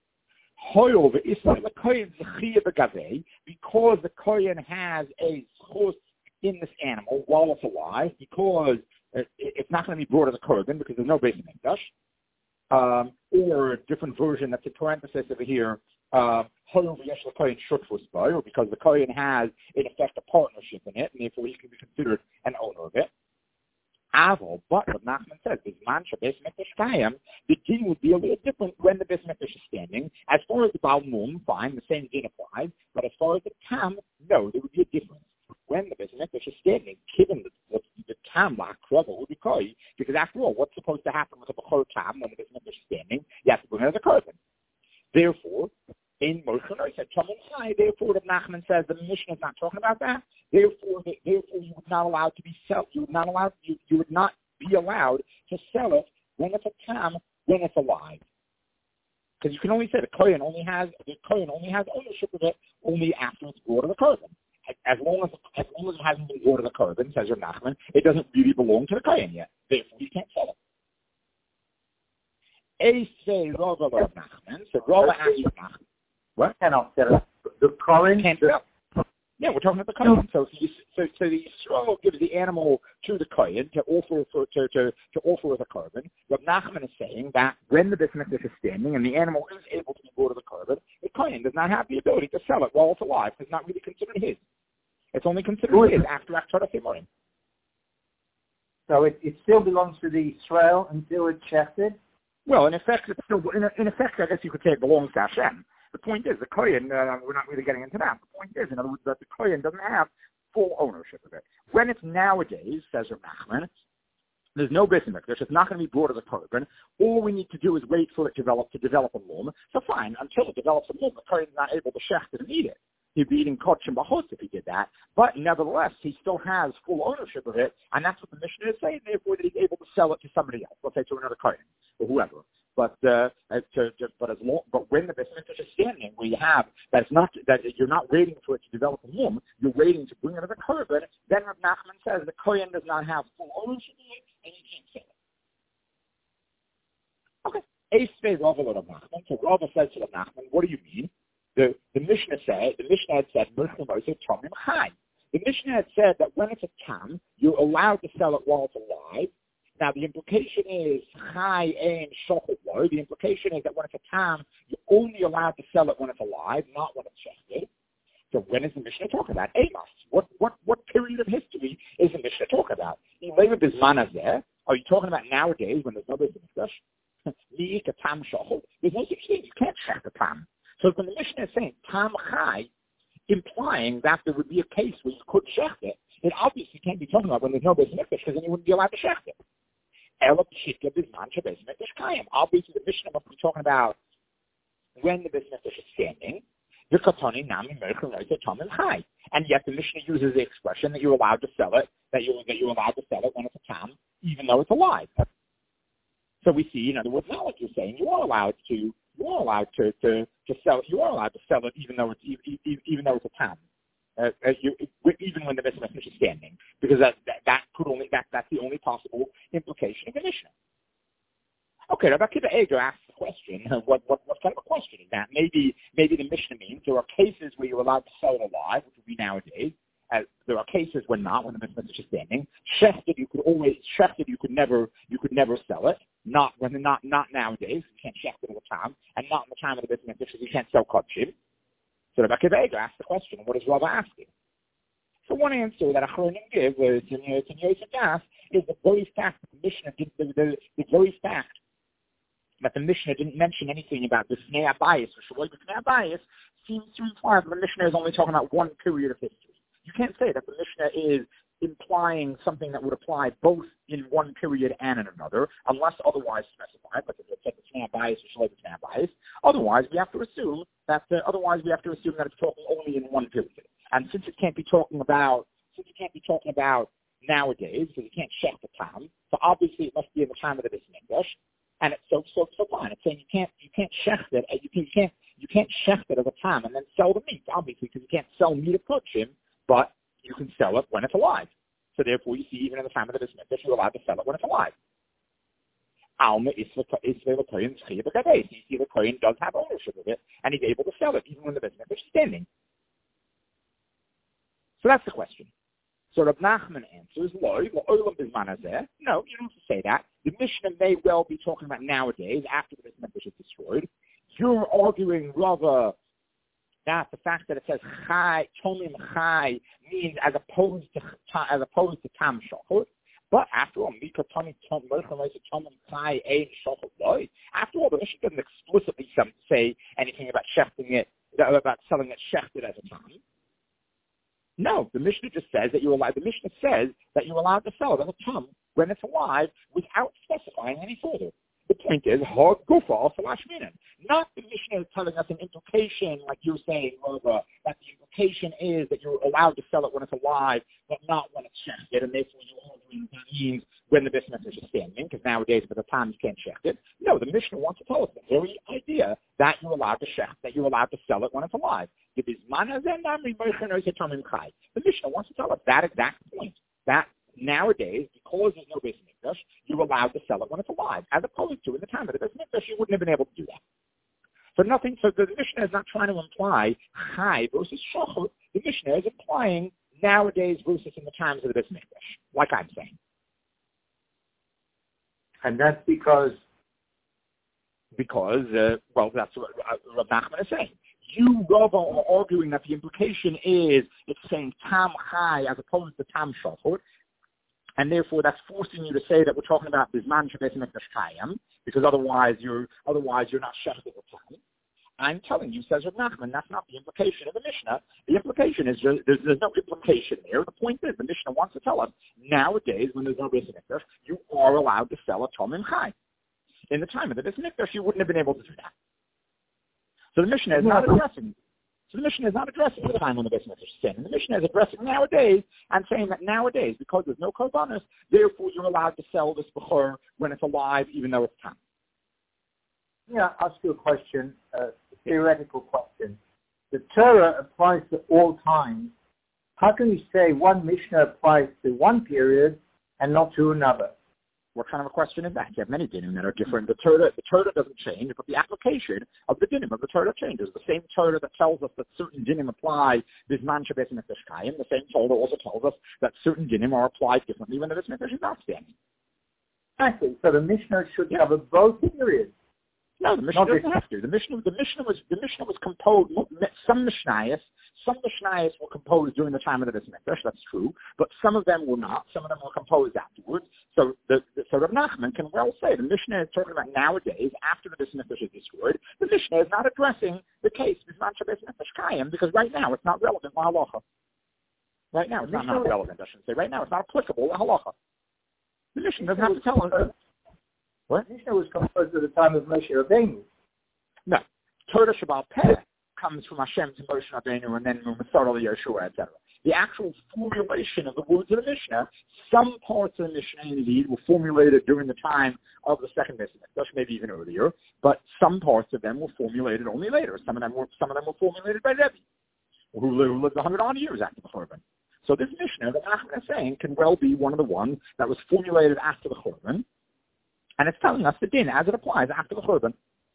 Because the Kohen has a zchus in this animal while it's alive, because it's not going to be brought as a korban because there's no Beis Hamikdash, or a different version that's a parenthesis over here, or because the Kohen has, in effect, a partnership in it, and therefore he can be considered an owner of it. But what Nachman says, the din would be a little different when the Beis Hamikdash is standing. As far as the Baal Mum, fine, the same din applies, but as far as the Tam, no, there would be a difference. When the Beis Hamikdash is standing, given the Tam La'akrava would be koi, because after all, what's supposed to happen with a Bechor Tam when the Beis Hamikdash is standing? You have to bring it as a korban. Therefore, in Moshe, I said, therefore, the Nachman says the Mishnah is not talking about that. Therefore, you would not allowed to be sell. You would not be allowed to sell it when it's a tam, when it's alive. Because you can only say the Kohen only has ownership of it only after it's brought to the korban. As long as it hasn't been brought to the korban, says Rav Nachman, it doesn't really belong to the Kohen yet. Therefore, you can't sell it. Say Rava Rav Nachman. So Rava asked Rav Nachman. What? Cannot sell it. The Kohen can't sell. Yeah, we're talking about the Kohen. So the Yisrael gives the animal to the Kohen to offer as a korban. Rav Nachman is saying that when the Beis Hamikdash is standing and the animal is able to be brought to the korban, the Kohen does not have the ability to sell it while it's alive. It's not really considered his. It's only considered his after Haftarah Simorim. So it still belongs to the Yisrael until it's shechted? Well, in effect, I guess you could say it belongs to Hashem. The point is, the Kohen, we're not really getting into that. The point is, in other words, that the Kohen doesn't have full ownership of it. When it's nowadays, says Rav Nachman, There's no Beis Hamikdash. It's not going to be brought as a korban. All we need to do is wait for it to develop a mum. So fine, until it develops a mum, the kohen is not able to shecht it and eat it. He'd be eating kotch and bahos if he did that. But nevertheless, he still has full ownership of it, and that's what the Mishnah is saying. Therefore, that he's able to sell it to somebody else. Let's say to another kohen or whoever. But when the Beis Hamikdash is standing, where you have that you're not waiting for it to develop a mum, you're waiting to bring it as a korban. Then Rav Nachman says the kohen does not have full ownership of it, and you can't sell it. Okay. Eisvei Rava Rav Nachman. So Rava says to Rav Nachman, what do you mean? The Mishnah had said the Mishnah had said that when it's a tam, you're allowed to sell it while it's alive. Now, the implication is chai ein shochel lo. The implication is that when it's a tam, you're only allowed to sell it when it's alive, not when it's shechted. So when is the Mishnah talking about? Amos. What period of history is the Mishnah talking about? Are you talking about nowadays when there's no Beis Hamikdash? There's no such thing. You can't shecht a tam. So when the Mishnah is saying tam chai, implying that there would be a case where you could shecht it, it obviously can't be talking about when there's no Beis Hamikdash, because then you wouldn't be allowed to shecht it. Obviously, the Mishnah must be talking about when the Beis Hamikdash is standing. And yet the Mishnah uses the expression that you're allowed to sell it, that you're allowed to sell it when it's a tam, even though it's alive. So we see, in other words, not like you're saying, you are allowed to sell it even though it's a tam. Even when the Beis Hamikdash is standing, because that's the only possible implication of the Mishnah. Okay, Rabbi Akiva Eger asks the question, what kind of a question is that? Maybe the Mishnah means there are cases where you're allowed to sell it alive, which would be nowadays. There are cases when not, when the Beis Hamikdash is standing. Shechted, you could never sell it. Not nowadays. You can't shecht it all the time, and not in the time of the Beis Hamikdash, you can't sell kotchim. So Rabbi Akiva Eger asked the question, what is Rava asking? So one answer that Achronim give is in Yosef Das is the very fact that the Mishnah that the Mishnah didn't mention anything about the B'fnei Abayis or Shaloi B'fnei Abayis seems to imply that the Mishnah is only talking about one period of history. You can't say that the Mishnah is implying something that would apply both in one period and in another, unless otherwise specified, like if it said B'fnei Abayis or Shaloi B'fnei Abayis. Otherwise, we have to assume that it's talking only in one period. And since it can't be talking about nowadays, because you can't shecht the tam, so obviously it must be in the time of the Beis Hamikdash. And it's so fine. It's saying you can't shecht it. You can't shecht it as a tam and then sell the meat, obviously, because you can't sell meat of kotchim, but you can sell it when it's alive. So therefore, you see, even in the time of the Beis Hamikdash, you're allowed to sell it when it's alive. Alma is the kohen. You see, the kohen does have ownership of it, and he's able to sell it even when the Beis Hamikdash is standing. So that's the question. So Rav Nachman answers, no, you don't have to say that. The Mishnah may well be talking about nowadays, after the Beis Hamikdash is destroyed. You're arguing, Rava, that the fact that it says chai, tomim chai, means as opposed to tam shachot. But after all, after all, the Mishnah doesn't explicitly say anything about about selling it shechted as a tam. No, the Mishnah just says that you're allowed. The Mishnah says that you're allowed to sell it as a tam when it's alive, without specifying any further. The point is, hog gufa salash minan. Not the Mishnah is telling us an implication, like you're saying, Rava, that the implication is that you're allowed to sell it when it's alive, but not when it's shechted, and therefore you're arguing that means when the Beis Hamikdash is standing, because nowadays by the time you can't shecht it. No, the Mishnah wants to tell us the very idea that you're allowed to shecht, that you're allowed to sell it when it's alive. The Mishnah wants to tell us that exact point, that nowadays, because there's no Beis Hamikdash, you're allowed to sell it when it's alive, as opposed to in the time of the Beis Hamikdash, you wouldn't have been able to do that. So the Mishnah is not trying to imply chai versus shachot. The Mishnah is implying nowadays versus in the times of the Beis Hamikdash, like I'm saying. And that's because that's what Rav Nachman is saying. You, Rava, are arguing that the implication is it's saying tam chai as opposed to tam shachot, and therefore that's forcing you to say that we're talking about bisman shebeis hamikdash kayim, because otherwise you're not shechted the tam. I'm telling you, says Rav Nachman, that's not the implication of the Mishnah. The implication is there's no implication there. The point is the Mishnah wants to tell us nowadays when there's no Beis Mikdash, you are allowed to sell a Tom Chai. In the time of the Beis Mikdash, you wouldn't have been able to do that. So the Mishnah is not addressing. So the Mishnah is not addressing the time when the Beis Mikdash is standing. The Mishnah is addressing nowadays and saying that nowadays, because there's no korbanos, therefore you're allowed to sell this bechor when it's alive, even though it's time. Yeah, I'll ask you a question, a theoretical question. The Torah applies to all times. How can you say one Mishnah applies to one period and not to another? What kind of a question is that? You have many dinim that are different. The Torah doesn't change, but the application of the dinim of the Torah changes. The same Torah that tells us that certain dinim apply bisman shebeis mikdash kayim, the same Torah also tells us that certain dinim are applied differently when the Beis Mikdash is not standing. Exactly. So the Mishnah should cover both periods. No, the Mishnah doesn't have to. The Mishnah was composed. Some Mishnayos were composed during the time of the Beis Mikdash. That's true, but some of them were not. Some of them were composed afterwards. So Rav Nachman can well say the Mishnah is talking about nowadays after the Beis Mikdash is destroyed. The Mishnah is not addressing the case bisman shebeis mikdash kayim because right now it's not relevant to halacha. Right now it's not relevant. I shouldn't say. Right now it's not applicable to halacha. The Mishnah doesn't have to tell us. What? Mishnah was composed at the time of Moshe Rabbeinu. No. Torah Shabbal Peh comes from Hashem to Moshe Rabbeinu and then Masar Yeshua, etc. The actual formulation of the words of the Mishnah, some parts of the Mishnah indeed were formulated during the time of the second Beis Mikdash, maybe even earlier, but some parts of them were formulated only later. Some of them were formulated by Rebbe, who lived 100 odd years after the Churban. So this Mishnah that Nachman is saying can well be one of the ones that was formulated after the Churban. And it's telling us the din as it applies after the Churban.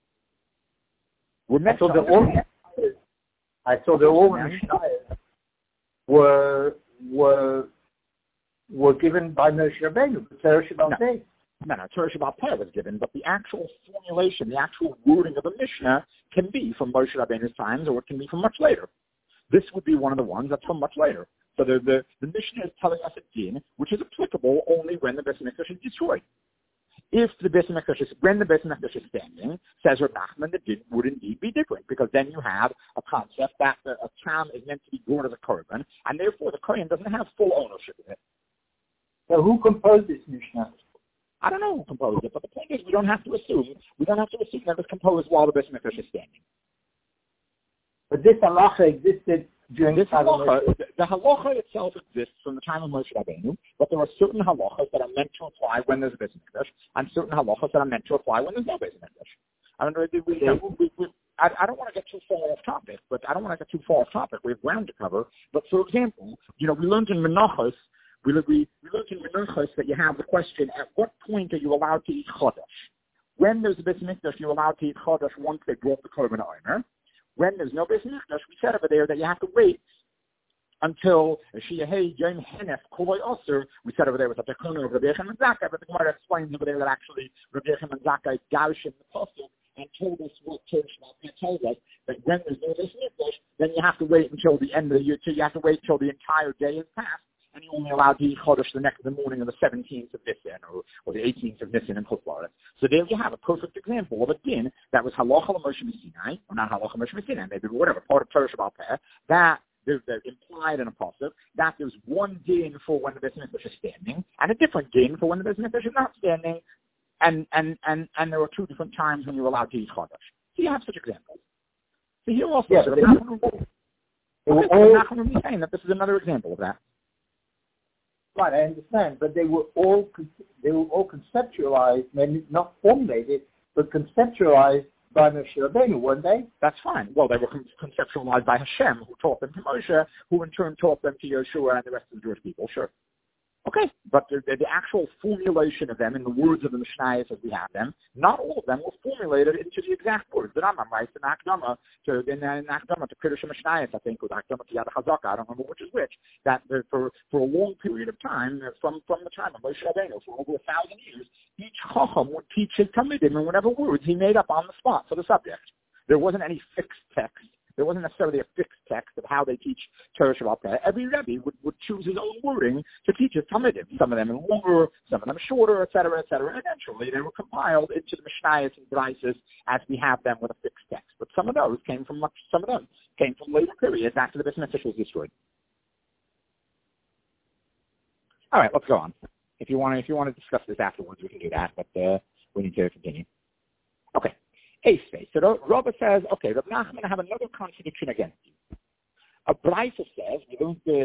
I saw the all Mishnayos were given by Moshe Rabbeinu, but Torah Shabbal Peh. No, Torah Shabbal Peh was given, but the actual formulation, the actual wording of the Mishnah can be from Moshe Rabbeinu's times, or it can be from much later. This would be one of the ones that's from much later. So the Mishnah is telling us a din which is applicable only when the Beis Mikdash is destroyed. If the Beis Mikdash is standing, says Rav Nachman, the din would indeed be different, because then you have a concept that a tam is meant to be born as a korban, and therefore the kohen doesn't have full ownership of it. So who composed this Mishnah? I don't know who composed it, but the point is we don't have to assume that it was composed while the Beis Mikdash is standing. But this halacha existed during this halacha. The halacha itself exists from the time of Moshe Rabbeinu, but there are certain halachas that are meant to apply when there's a Beis Mikdash, and certain halachas that are meant to apply when there's no Beis Mikdash. I don't know. I don't want to get too far off topic, We have ground to cover. But for example, we learned in Menachos. We learned in Menachos that you have the question: at what point are you allowed to eat chodesh? When there's a Beis Mikdash, you're allowed to eat chodesh once they brought the korban omer. When there's no Beis Mikdash, we said over there that you have to wait until Shiyahei Yom Henef Koloi Oser. We said over there with a Tekuna of Rabbi Yechim Zakkai, but the Gemara explains over there that actually Rabbi Yechim Zakkai gaush in the Pasuk and told us what Torah Shabbal Peh tells us, that when there's no Beis Mikdash, then you have to wait until the end of the year. So you have to wait till the entire day is passed, and you're only allowed to eat chodesh the morning of the 17th of Nisan or the 18th of Nisan in Chutz. So there you have a perfect example of a din that was halacha l'Moshe Sinai, or not halacha l'Moshe Sinai, maybe whatever, part of Torah Shabbal Peh, that they're implied in a pasuk, that there's one din for when the Beis Mikdash is standing, and a different din for when the Beis Mikdash is not standing, and there are two different times when you're allowed to eat chodesh. So you have such examples. So here also, Nachman is saying that this is another example of that. Right, I understand, but they were all conceptualized, maybe not formulated, but conceptualized by Moshe Rabbeinu, weren't they? That's fine. Well, they were conceptualized by Hashem, who taught them to Moshe, who in turn taught them to Yeshua and the rest of the Jewish people. Sure. Okay, but the actual formulation of them in the words of the Mishnayos as we have them, not all of them were formulated into the exact words. The Rambam writes in Akdama to Kiddush Mishnayos, I think, or Akdama to Yad HaChazaka, I don't remember which is which, that for a long period of time, from the time of Moshe Rabbeinu, for over 1,000 years, each Chacham would teach his Talmidim in whatever words he made up on the spot for the subject. There wasn't any fixed text. There wasn't necessarily a fixed text of how they teach Torah Shabbat Peh. Every Rebbe would choose his own wording to teach his Talmidim. Some of them longer, some of them shorter, etc., etc. And eventually they were compiled into the Mishnayos and Braisos as we have them with a fixed text. But some of them came from later periods after the Beit Hamikdash was destroyed. All right, let's go on. If you want to discuss this afterwards, we can do that. But we need to continue. Okay. A space. So Rava says, okay, Rav Nachman, I have another contradiction against you. A Brisa says, we learned this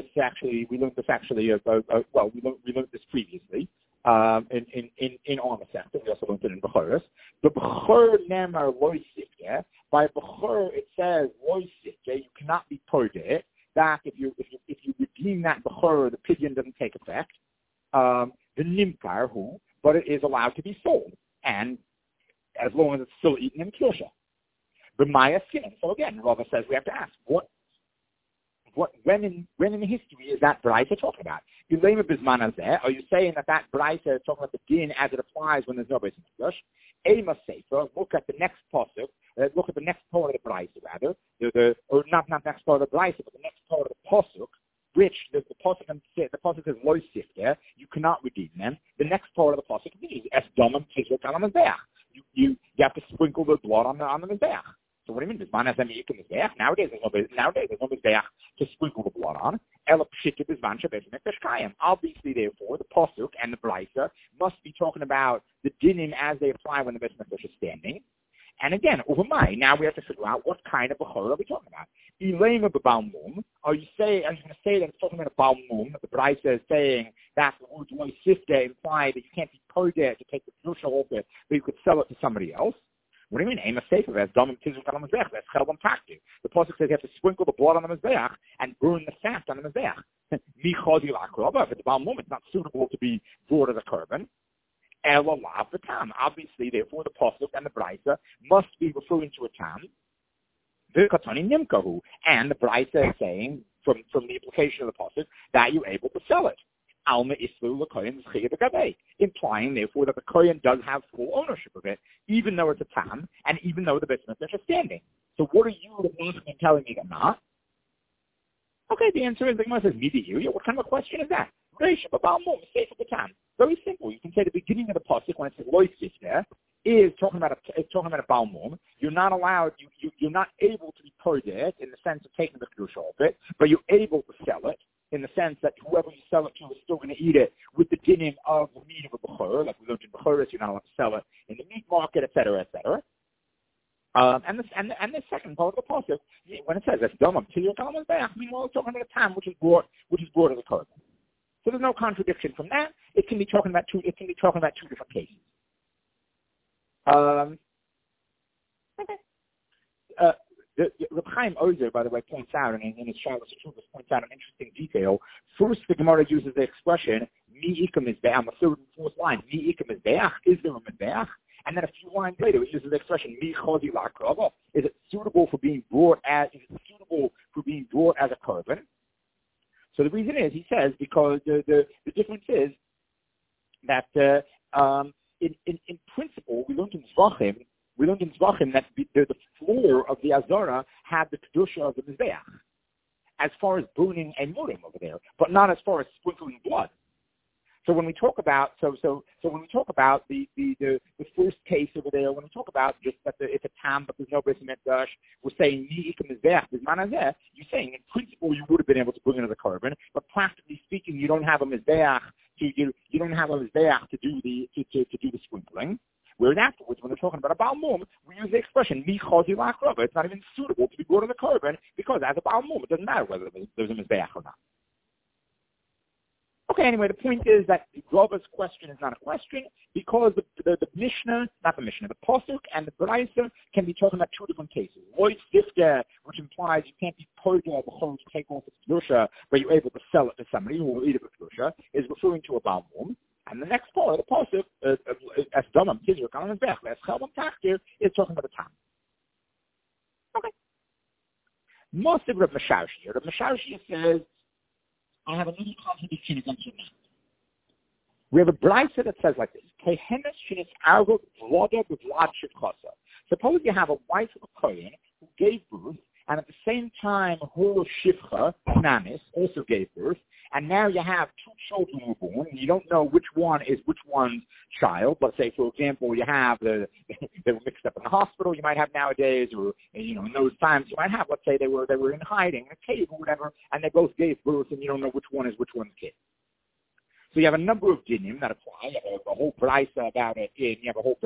previously in Arma Sector. We also learned it in Bechoros. The Bechor Nemar Loy Sifte. By Bechor it says Loy Sifte. You cannot be purged. That if you redeem that Bechor, the pidyon doesn't take effect. The Nimkar but it is allowed to be sold, and as long as it's still eaten in Kedusha. But Maya Skin. So again, Rava says we have to ask, when in history is that Brisa talking about? Yulema Bisman Azeh, are you saying that Brisa is talking about the din as it applies when there's no Beit Hamikdash? Ema Sefer, look at the next pasuk, look at the next part of the Brisa rather, or not next part of the Brisa, but the next part of the pasuk, which the pasuk says Loy Sifter, you cannot redeem them. The next part of the pasuk continues, Es Domam Tizvot Al Mizbeach. You have to sprinkle the blood on the Mizbeach. So what do you mean? Nowadays there's no Mizbeach to sprinkle the blood on. Obviously, therefore, the pasuk and the Brisa must be talking about the dinim as they apply when the Beit Hamikdash is standing. And again, now we have to figure out what kind of bechor are we talking about. Ilema b'balmum. Are you going to say that it's talking about a balmum? That the Brisa is saying that the word loy sifte imply that you can't be purged to take the kedusha off it, but you could sell it to somebody else? What do you mean? Aim a sefer as domim tizuk al mizbeach. That's chelbam taktu. The pasuk says you have to sprinkle the blood on the mizbeach and burn the fat on the mizbeach. Michodi lakrova. If it's balmum, it's not suitable to be brought as a korban. Obviously, therefore, the pasuk and the Brisa must be referring to a tam. And the Brisa is saying, from the implication of the pasuk, that you're able to sell it. Implying, therefore, that the kohen does have full ownership of it, even though it's a tam, and even though the Beit Hamikdash is standing. So what are you, the Nachman, telling me that not? Okay, the answer is, the Gemara says, what kind of a question is that? Very simple. You can say the beginning of the pasuk when it says loy sifter is talking about a balmum. You're not allowed. You're not able to be purged in the sense of taking the kedusha of it, but you're able to sell it in the sense that whoever you sell it to is still going to eat it with the dinim of the meat of a bechor, like we learned in bechoros. You're not allowed to sell it in the meat market, etc., etc. And the second part of the pasuk, when it says that's domam tizur kalam mizbeach, meanwhile it's talking about a tam which is brought as a korban. So there's no contradiction from that. It can be talking about two different cases. Okay. Reb Chaim Ozer, by the way, points out, and in his Shalos Shuvas points out an interesting detail. First, the Gemara uses the expression "mi ikam mizbeach" on the third and fourth line. "Mi ikam mizbeach," is there a mizbeach? And then a few lines later, it uses the expression "mi chodi lakrava." Is it suitable for being brought as a korban? So the reason is, he says, because the difference is that in principle, we learned in Zvachim that the floor of the Azara had the kedusha of the mizbeach, as far as burning a murim over there, but not as far as sprinkling blood. So when we talk about the first case over there, when we talk about just that it's a tam but there's no Beit Hamikdash, we're saying you're saying in principle you would have been able to bring it as a korban, but practically speaking you don't have a mizbeach to do the sprinkling. Whereas afterwards, when they're talking about a balmum, we use the expression mi chazi lakrava. It's not even suitable to be brought as a korban because as a balmum, it doesn't matter whether there's a mizbeach or not. Okay, anyway, the point is that Rava's question is not a question because the Mishnah, not the Mishnah, the Pasuk and the Brisa can be talking about two different cases. Loy sifter, which implies you can't be purged of the chol to take off its kedusha, but you're able to sell it to somebody who will eat it with kedusha, is referring to a balmum. And the next part of the Pasuk, as Domam Tizur Kalam Mizbeach, as Chelbam Taktir, is talking about the time. Okay. Most of Reb Mesharshia. Reb Mesharshia says, I have another contradiction against you now. We have a brisa that says like this: Suppose you have a wife of a kohen who gave birth, and at the same time, her shivcha, Namis, also gave birth, and now you have two children who were born, and you don't know which one is which one's child. Let's say, for example, you have they were mixed up in the hospital, you might have nowadays, or, in those times, you might have, let's say, they were in hiding in a cave or whatever, and they both gave birth, and you don't know which one is which one's kid. So you have a number of dinim that apply. You have a whole brisa about it in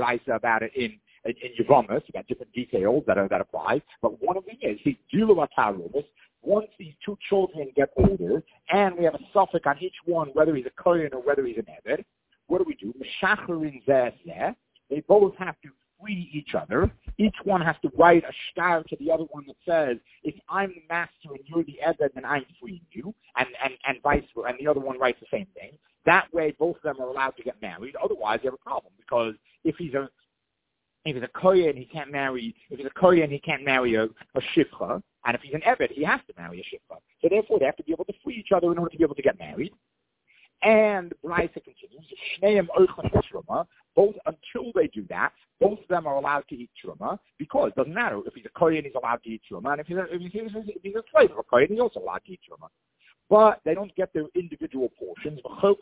Yevamos. You got different details that apply. But one of them is the Gilu Atarumus. Once these two children get older, and we have a suffix on each one, whether he's a kohen or whether he's an eved, what do? Meshacharin zeh. They both have to free each other. Each one has to write a shtar to the other one that says, if I'm the master and you're the eved, then I'm freeing you, and vice versa. And the other one writes the same thing. That way, both of them are allowed to get married. Otherwise, you have a problem, because if he's a kohen, he can't marry. If he's a kohen, he can't marry a shivcha, and if he's an eved, he has to marry a shivcha. So therefore, they have to be able to free each other in order to be able to get married. And the brisa continues: Shneim oichan truma. Both until they do that, both of them are allowed to eat truma, because it doesn't matter if he's a kohen, he's allowed to eat truma, and if he's a slave of a kohen, he's also allowed to eat truma. But they don't get their individual portions. What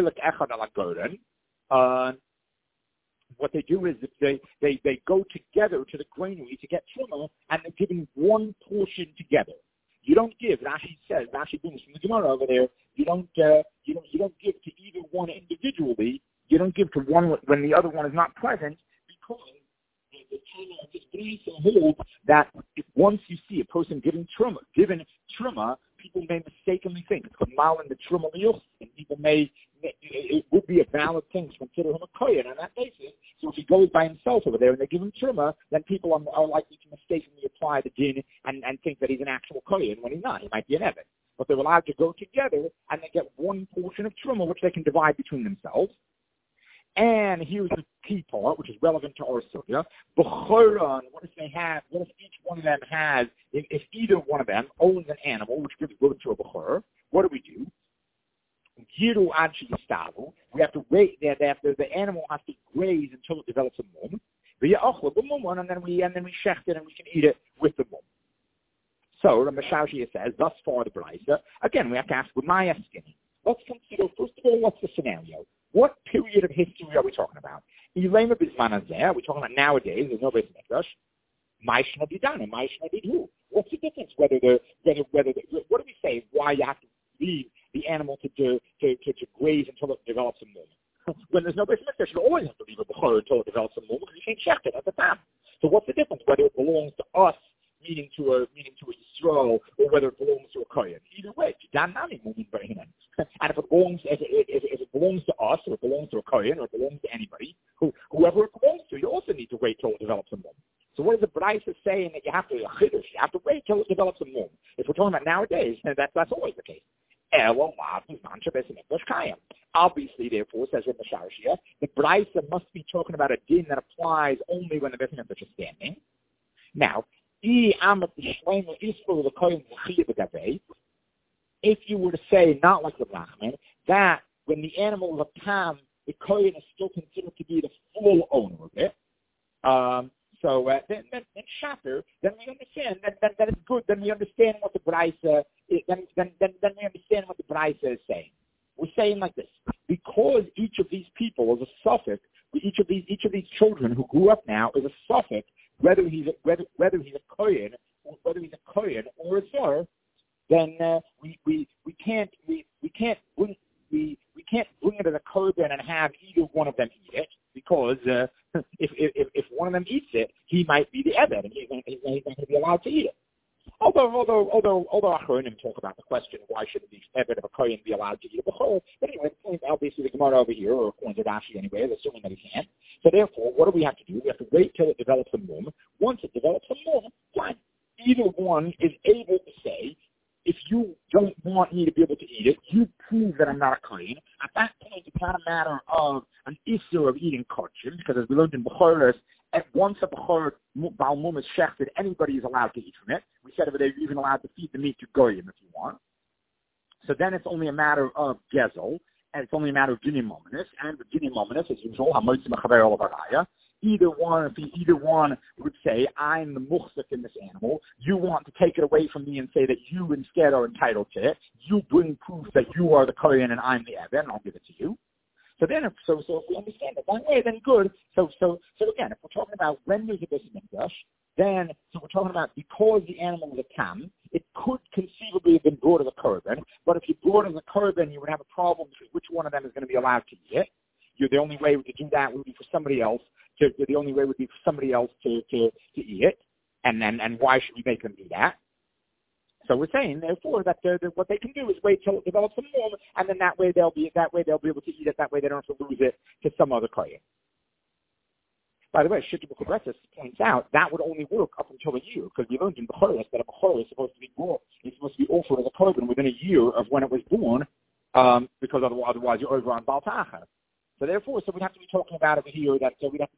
they do is they go together to the granary to get truma, and they're giving one portion together. You don't give. Rashi brings from the Gemara over there. You don't give to either one individually. You don't give to one when the other one is not present, because the Torah of this brisa holds that if once you see a person given truma, people may mistakenly think it's mal in the truma liyus, and people it would be a valid thing to consider him a kohen on that basis. So if he goes by himself over there and they give him truma, then people are likely to mistakenly apply the din and think that he's an actual kohen when he's not. He might be an eved. But they're allowed to go together and they get one portion of truma, which they can divide between themselves. And here's the key part, which is relevant to our sugya. B'choron, what if each one of them has, if either one of them owns an animal, which gives birth to a b'chor, what do? Giru ad sheyistavu. We have to wait. The animal has to graze until it develops a mum. And then we shecht it and we can eat it with the mum. So the Mashashia says, thus far the brisa. Again, we have to ask, with my asking, let's consider first of all, what's the scenario? What period of history are we talking about? Ilema bizman hazeh, are we talking about nowadays? There's no Beis Mikdash. Ma'ishna bidana, ma'ishna bidhu. What's the difference? What do we say? Why you have to leave the animal to graze until it develops a mum? When there's no Beis Mikdash, you always have to leave a b'chor until it develops a mum, because you can't check it at the time. So what's the difference? Whether it belongs to us, meaning to a Yisrael, or whether it belongs to a kohen? Either way, and if it belongs to us, or it belongs to a kohen, or it belongs to anybody, whoever it belongs to, you also need to wait till it develops a mum. So what is the brisa saying that you have to wait till it develops a mum? If we're talking about nowadays, that's always the case. Obviously, therefore, says Rav Masharshia, the brisa must be talking about a din that applies only when the Beis Mikdash is standing. Now, if you were to say, not like the Brachman, that when the animal is a tam, the kohen is still considered to be the full owner of it. Then shatter, then we understand that it's good. Then we understand what the brisa is. Then we understand what the brisa is saying. We're saying like this: because each of these people is a suffix. Each of these children who grew up now is a suffix. Whether he's a kohen or a zor, then we can't bring it as a korban and have either one of them eat it, because if one of them eats it, he might be the eved and he's not going to be allowed to eat it. Although Achronim talk about the question, why shouldn't the eved of a kohen be allowed to eat a b'chor? But anyway, the point, obviously the Gemara over here, or according to Rashi anyway, is assuming that he can't. So therefore, what do we have to do? We have to wait till it develops a mum. Once it develops a mum, fine. Either one is able to say, if you don't want me to be able to eat it, you prove that I'm not a kohen. At that point, it's not a matter of an issue of eating kosher, because as we learned in Bechoros, once a b'chor bal mum is shechted, anybody is allowed to eat from it. We said over there, you're even allowed to feed the meat to goyim if you want. So then it's only a matter of gezel, and it's only a matter of dinim mominus. And with dinim mominus, as usual, hamotzim achaver olav haraya. either one would say, I'm the muhsik in this animal, you want to take it away from me and say that you instead are entitled to it, you bring proof that you are the kohen and I'm the Eved, and I'll give it to you. So then, if we understand it one way, then good. So again, if we're talking about when there's a Beis Mikdash, then, so we're talking about because the animal was a tam, it could conceivably have been brought as a korban, but if you brought it as a korban, you would have a problem with which one of them is going to be allowed to eat it. The only way to do that would be for somebody else to eat it, and why should we make them do that? So we're saying, therefore, that what they can do is wait till it develops some more, and then that way they'll be able to eat it. That way they don't have to lose it to some other kohen. By the way, Shittim Kubretis points out that would only work up until a year, because we learned in Bechoros that a Bechor is supposed to be offered as a korban within a year of when it was born, because otherwise you're over on Baal Tacha. So therefore, we'd have to be talking about over here that what do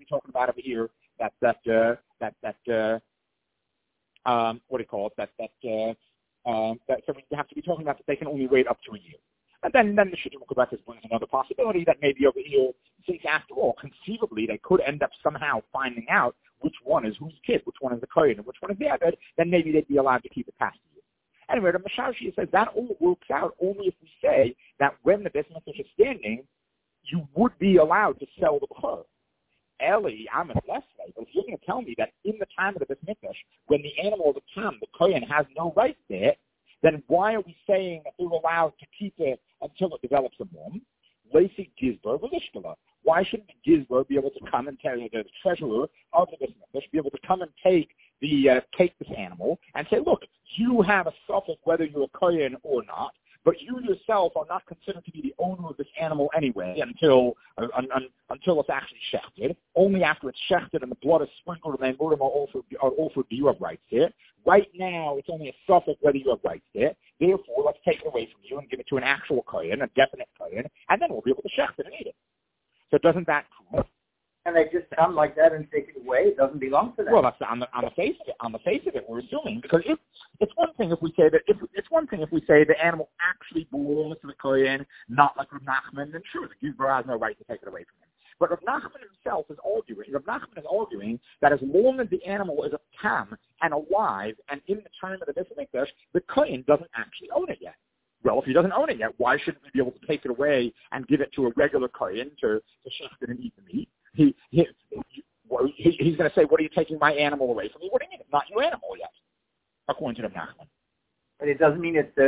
you call it? So we have to be talking about that they can only wait up to a year. And then the Shittim Kubretis brings another possibility that maybe over here, since after all, conceivably, they could end up somehow finding out which one is whose kid, which one is the kohen, and which one is the Eved, then maybe they'd be allowed to keep it past the year. Anyway, the Mashashi says that all works out only if we say that when the Beis Mikdash is standing, you would be allowed to sell the Bechor. Eli, I'm in less way, but if you're going to tell me that in the time of the Beis Mikdash, when the animal of the tam, the kohen has no right there, then why are we saying that they're allowed to keep it until it develops a mum? Lacey Gizber Velishkala. Why shouldn't the Gizber be able to come and tell you, the treasurer of the Beis Mikdash, be able to come and take this animal and say, look, you have a suffix whether you're a kohen or not, but you yourself are not considered to be the owner of this animal anyway until it's actually shechted. Only after it's shechted and the blood is sprinkled and the murim are offered, do you have rights to it. Right now, it's only a suffix whether you have rights to it. Therefore, let's take it away from you and give it to an actual kohen, a definite kohen, and then we'll be able to shecht it and eat it. So doesn't that prove? And they just come like that and take it away. It doesn't belong to them. Well, that's on the face of it. On the face of it, we're assuming, because it's one thing if we say the animal actually belongs to the kohen, not like Rav Nachman, then sure, the Gizbar has no right to take it away from him. But Rav Nachman himself is arguing that as long as the animal is a tam and alive and in the time of the Beis Mikdash, the kohen doesn't actually own it yet. Well, if he doesn't own it yet, why shouldn't we be able to take it away and give it to a regular kohen to shecht it and eat the meat? He's going to say, what are you taking my animal away from me? What do you mean? It's not your animal yet, according to the Nachman. But it doesn't mean it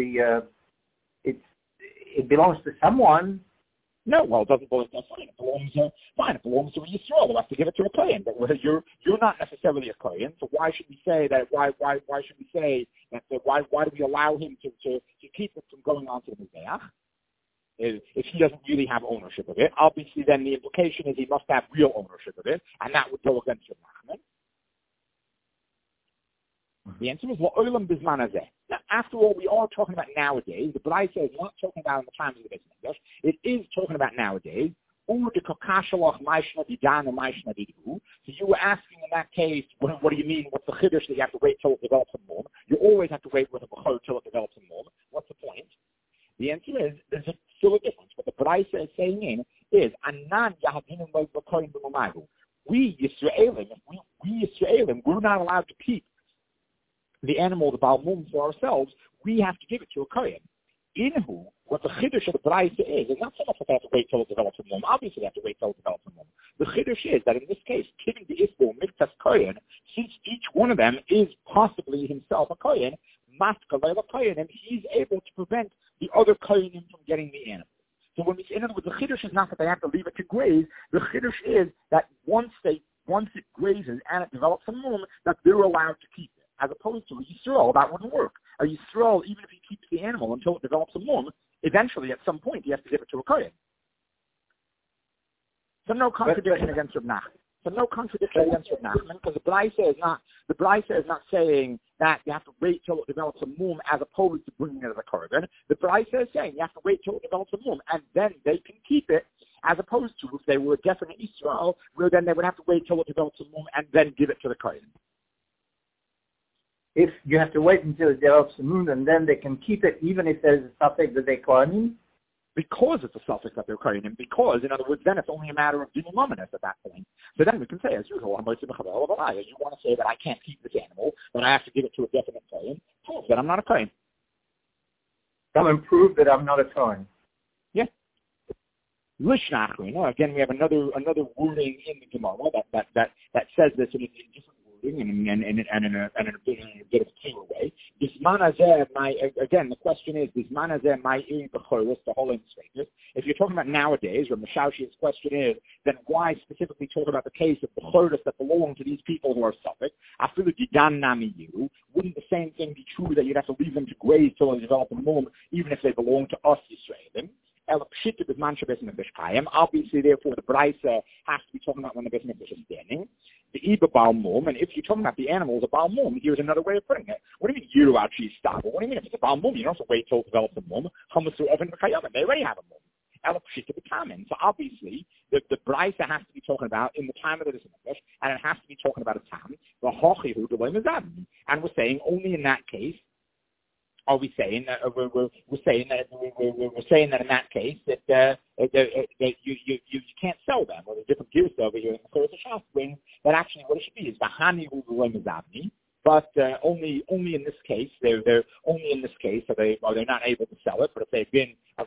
belongs to someone. No, well, it doesn't belong to fine. It belongs to a Yisrael. We'll have to give it to a kohen. But you're not necessarily a kohen, so why should we say that? Why should we say that? Why do we allow him to keep it from going on to the Mizbeach? If he doesn't really have ownership of it, obviously then the implication is he must have real ownership of it, and that would go against Rav Nachman. The answer is La'olam Bizman Hazeh. Now, after all, we are talking about nowadays. The Braisa is not talking about in the times of the Beis Mikdash. It is talking about nowadays. So you were asking in that case, what do you mean? What's the chiddush that you have to wait till it develops a mum? You always have to wait with a bechor till it develops a mum. What's the point? The answer is there's still a difference. What the Braisa is saying is Anan Yahavinu B'Koyin B'Mamagu. We Yisraelim, we're not allowed to keep the animal, the Baal Mum, for ourselves. We have to give it to a kohen. Inhu, what the chiddush of the Braisa is not so much that they have to wait till it develops a mum. Obviously, they have to wait till it develops a mum. The chiddush is that in this case, given the Isbo Miktas Kohen, since each one of them is possibly himself a kohen, Matka Leila Kohen, and he's able to prevent the other kohenim from getting the animal. So when we say, in other words, the chiddush is not that they have to leave it to graze. The chiddush is that once it grazes and it develops a mum, that they're allowed to keep it. As opposed to a Yisrael, that wouldn't work. A Yisrael, even if he keeps the animal until it develops a mum, eventually at some point he has to give it to a kohen. So no contradiction against Rav Nachman. Because the Braisa is not saying that you have to wait till it develops a mum as opposed to bringing it as a korban. The Braisa is saying you have to wait till it develops a mum and then they can keep it, as opposed to if they were a definite Yisrael, where then they would have to wait till it develops a mum and then give it to the kohen. If you have to wait until it develops a mum and then they can keep it, even if there's a suffix that they kohanim? because it's a suffix that they're carrying, and because, in other words, then it's only a matter of doing luminous at that point. So then we can say, as usual, you want to say that I can't keep this animal, but I have to give it to a definite kohen, prove that I'm not a kohen. Come and prove that I'm not a kohen. Yeah. Lishnachrin. Again, we have another wording in the Gemara that says this in different wording and in a bit of a clearer way. Again, the question is, the whole industry. If you're talking about nowadays, or Mishawshi's question is, then why specifically talk about the case of the Bechorus that belong to these people who are Suffolk? Wouldn't the same thing be true that you'd have to leave them to graze till they develop a mum, even if they belong to us Yisraelim? Obviously, therefore, the Braisa has to be talking about when the Beis Mikdash is standing. The Iba Baal Mum, and if you're talking about the animals, a Baal Mum, here's another way of putting it. What do you mean, you actually stop? What do you mean, if it's a Baal Mum, you don't have to wait till it develops a Mum. They already have a Mum. So obviously, the Braisa has to be talking about in the time of the Beis Mikdash, and it has to be talking about a Tam, and we're saying only in that case. Are we saying that we're saying that in that case that you can't sell them, or the different gears over here in the Torah Shas that actually what it should be is Bahani Hu Mizavni, but only in this case they're only in this case they're not able to sell it. But if they've been a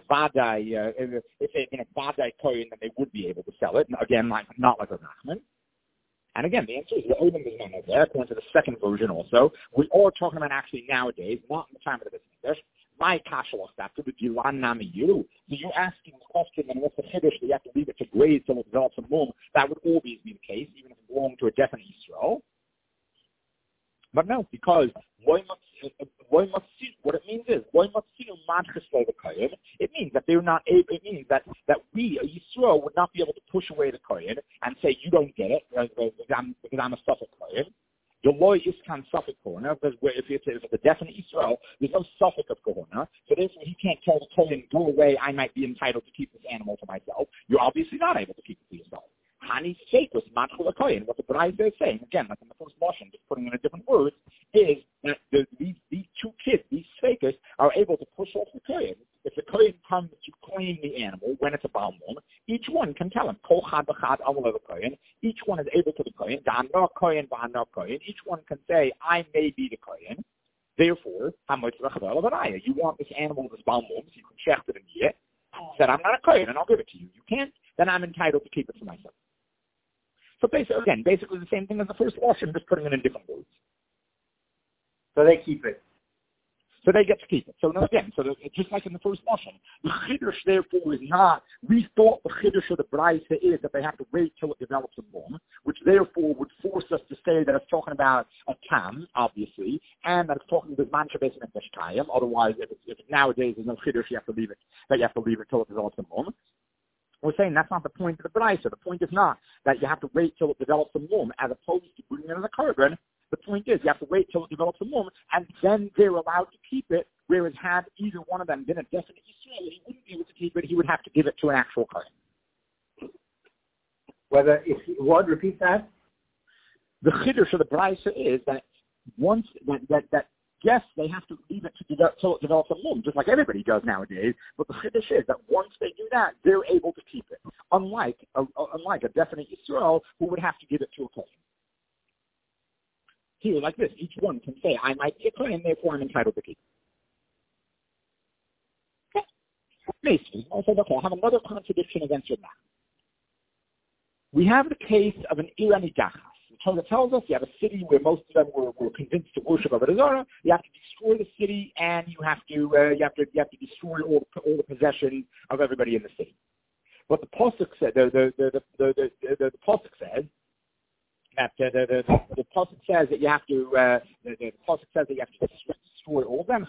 Vadai Kohen, then they would be able to sell it. And again, not like a Nachman. And again, the answer is the Odom is not there. According to the second version also, we are talking about actually nowadays, not in the time of the Beis Mikdash. My kashalos after the Gilan Nami Yiru. So you're asking the question, and what's the chiddush that you have to leave it to graze till it develops a mum? That would always be the case, even if it belonged to a definite Yisrael. But no, because what it means is it means that they're not able. It means that we, a Yisrael, would not be able to push away the kohen and say you don't get it because I'm a Suffolk kohen. The law is can Suffolk kohana because if it's a definite Yisrael, there's no Suffolk of kohana, so therefore he can't tell the kohen go away. I might be entitled to keep this animal for myself. You're obviously not able to keep it for yourself. Hani Sekus Matchul Kohen. What the Braisa is saying, again, like in the first motion, just putting it in different words, is that these two kids, these Sekus, are able to push off the Kohen. If the Kohen comes to claim the animal when it's a Baal Mum, each one can tell him, Kol Chad B'Chad Amul Kohen. Each one is able to the Kohen, Da'anor Kohen, Ba'anor Kohen. Each one can say, I may be the Kohen. Therefore, you want this animal, this Baal Mum, so you can check it in the year. Said, I'm not a Kohen, and I'll give it to you. You can't, then I'm entitled to keep it for myself. So basically the same thing as the first washing, just putting it in different words. So they keep it. So they get to keep it. So now again, just like in the first washing, the chiddush therefore is not. We thought the chiddush of the Braisa is that they have to wait till it develops a mum, which therefore would force us to say that it's talking about a tam, obviously, and that it's talking about man Shabbos and Kayim. Otherwise, if nowadays there's no chiddush, you have to leave it. That you have to leave it till it develops a mum. We're saying that's not the point of the Braisa. The point is not that you have to wait till it develops a mum, as opposed to bringing it in a carbon. The point is you have to wait till it develops a mum, and then they're allowed to keep it, whereas had either one of them been a definite Yisrael, he wouldn't be able to keep it. He would have to give it to an actual carbon. Repeat that? The chiddush of the Braisa is that once that yes, they have to leave it till it develops a mum, just like everybody does nowadays. But the chiddush is that once they do that, they're able to keep it, unlike a definite Yisrael who would have to give it to a kohen. Here, like this, each one can say, "I might be a kohen, therefore I'm entitled to keep it." Okay. Basically, I said, okay, I have another contradiction against your math. We have the case of an Irani Dachas. The Torah tells us you have a city where most of them were convinced to worship Avodah Zarah. You have to destroy the city, and you have to destroy all the possessions of everybody in the city. But the pasuk said the pasuk says that the pasuk says that you have to the pasuk says that you have to destroy all of them.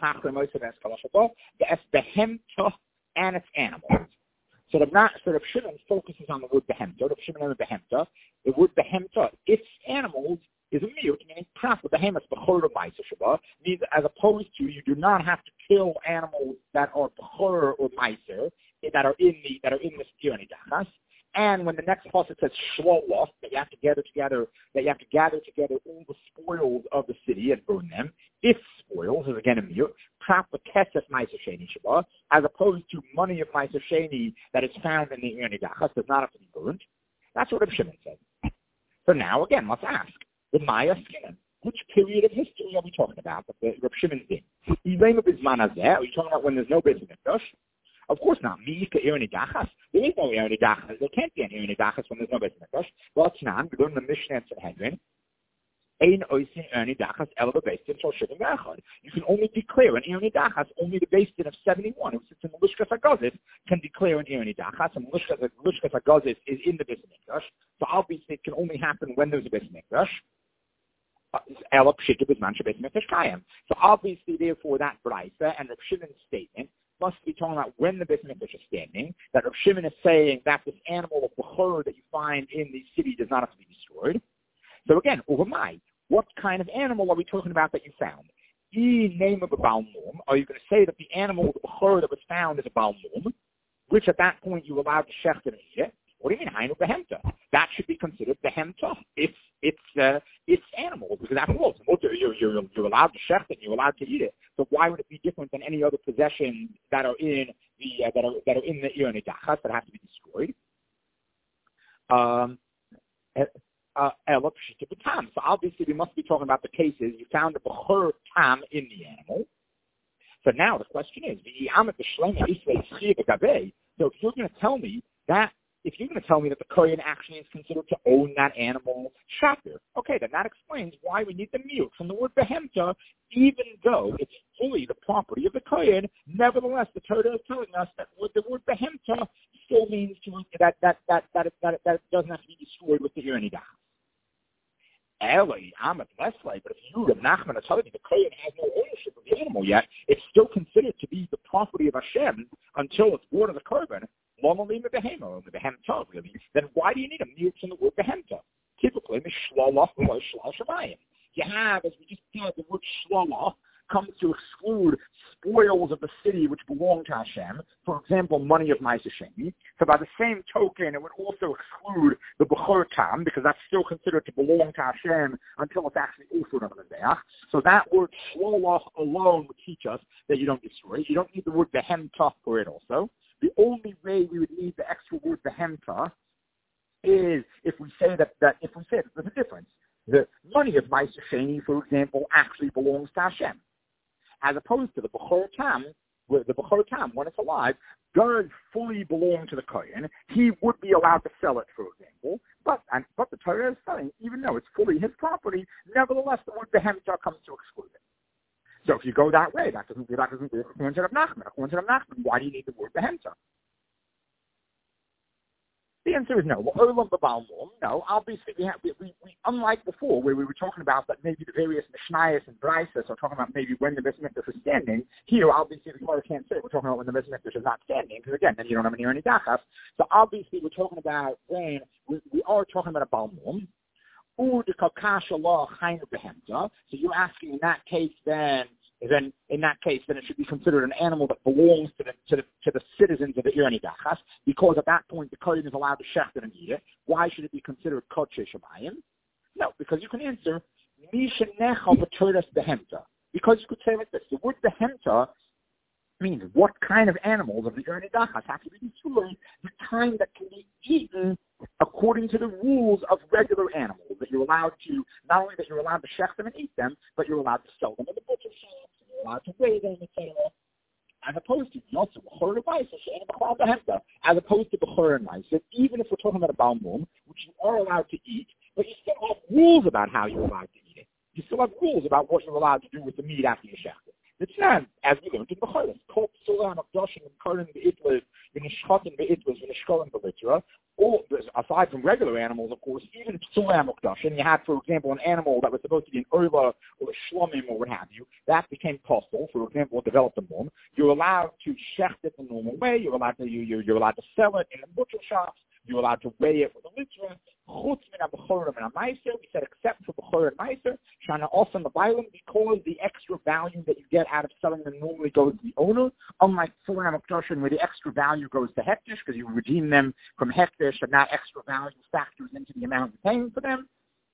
And its animals. So Rav Shimon focuses on the word behemta. Rav Shimon and the behemta. The word behemta, its animals, is a miyut, meaning pras behemoth b'chor ma'aser sheba, means as opposed to you do not have to kill animals that are b'chor or ma'aser that are in this Irani Dachas. And when the next pasuk says shlolos, that you have to gather together all the spoils of the city and burn them. If spoils is again a miyut, chap l'kesef ma'aser sheni sheba, as opposed to money of ma'aser sheni that is found in the Irnei Dachas, does not have to be burnt. That's what Reb Shimon said. So now, again, let's ask, the Maya Skinan, which period of history are we talking about that the Reb Shimon's in? Are you talking about when there's no Beis Mikdash? Of course not. Mika Irnei Dachas. There is no Irnei Dachas. There can't be an Irnei Dachas when there's no Beis Mikdash. Well, it's not. We learn the Mishnah and Sanhedrin. Ein oisin Irnei Dachas el beis din shel shivim ve'echad. You can only declare an Irnei Dachas. Only the beis din of 71, who sits in the Lishkas HaGazis, can declare an Irnei Dachas, and Lishkas HaGazis is in the Beis Mikdash. So obviously it can only happen when there's a Beis Mikdash. So obviously, therefore, that Braisa and Reb Shimon's statement must be talking about when the Beis Mikdash is standing. That Reb Shimon is saying that this animal of Bechor that you find in the city does not have to be destroyed. So again, Uvamai, what kind of animal are we talking about that you found? Name of a Baal Mum. Are you going to say that the animal, the Bechor that was found is a Baal Mum, which at that point you allowed to shecht and eat it? What do you mean, Hainu Behemta? That should be considered Behemta. It's animal, because after all, you're allowed to shecht it, you're allowed to eat it. So why would it be different than any other possessions that are in the Irnei Dachas that have to be destroyed? So obviously we must be talking about the cases you found the Bechor Tam in the animal. So now the question is, so if you're going to tell me that the Kohen actually is considered to own that animal, shatter, okay, then that explains why we need the miyut from the word behemta, even though it's fully the property of the Kohen. Nevertheless, the Torah is telling us that the word behemta still means that it doesn't have to be destroyed with the Irnei Dachas. But if you, Reb Nachman, are telling me the Kohen has no ownership of the animal yet, it's still considered to be the property of Hashem until it's born of the Korban. Then why do you need a mute in the word behemta? Typically, you have, as we just said, the word shlala comes to exclude spoils of the city which belong to Hashem. For example, money of Ma'aser Sheni. So by the same token, it would also exclude the Bechor Tam, because that's still considered to belong to Hashem until it's actually offered on the Mizbeach. So that word shlala alone would teach us that you don't destroy it. You don't need the word behemta for it also. The only way we would need the extra word behemta is if we say that there's a difference. The money of Ma'aser Sheni, for example, actually belongs to Hashem, as opposed to the Bechor Tam, where the Bechor Tam, when it's alive, does fully belong to the Kohen. He would be allowed to sell it, for example, but the Torah is saying, even though it's fully his property, nevertheless the word behemta comes to exclude it. So if you go that way, that doesn't work according to Reb Nachman. Why do you need the word behemta? The answer is no. No. Obviously, we unlike before, where we were talking about that maybe the various Mishnayos and Braisos are talking about maybe when the Beis Mikdash is standing. Here, obviously, the Gemara can't say we're talking about when the Beis Mikdash is not standing, because again, then you don't have any Irnei Dachas. So obviously, we're talking about when we are talking about a Baal Mum. So you're asking in that case then it should be considered an animal that belongs to the citizens of the Irnei Dachas, because at that point the Kohen is allowed to shecht it and eat it. Why should it be considered Kodesh Shabayim? No, because you can answer Mishanecha B'Toras Behemta. Because you could say like this: the word Behemta means what kind of animals of the Irnei Dachas have to be destroyed, the kind that can be eaten according to the rules of regular animals, that you're allowed to, not only that you're allowed to shecht them and eat them, but you're allowed to sell them in the butcher shops, and you're allowed to weigh them, etc. As opposed to Bechor and Ma'aser, as opposed to Bechor and Ma'aser, even if we're talking about a Baal Mum, which you are allowed to eat, but you still have rules about how you're allowed to eat it. You still have rules about what you're allowed to do with the meat after you shecht it. It's not, as we learned in Bechoros, Kol Psulah Makdoshim and Korin Be'itlas, V'nishchotin Be'itlas, V'nishkolim Be'litra. Or, aside from regular animals, of course, even Psulah Makdoshim, you had, for example, an animal that was supposed to be an Oila or a Shlomim or what have you, that became possible. For example, it developed a mum. You're allowed to shecht it the normal way. You're allowed to sell it in the butcher shops. You're allowed to weigh it with a litra. Chutz min ha-Bechorim and ha-Ma'aser, we said except for Bechor and Ma'aser, Shana also the Bailam, because the extra value that you get out of selling them normally goes to the owner, unlike Psulah HaMakdoshim, where the extra value goes to Hektish, because you redeem them from Hektish, and that extra value factors into the amount you're paying for them.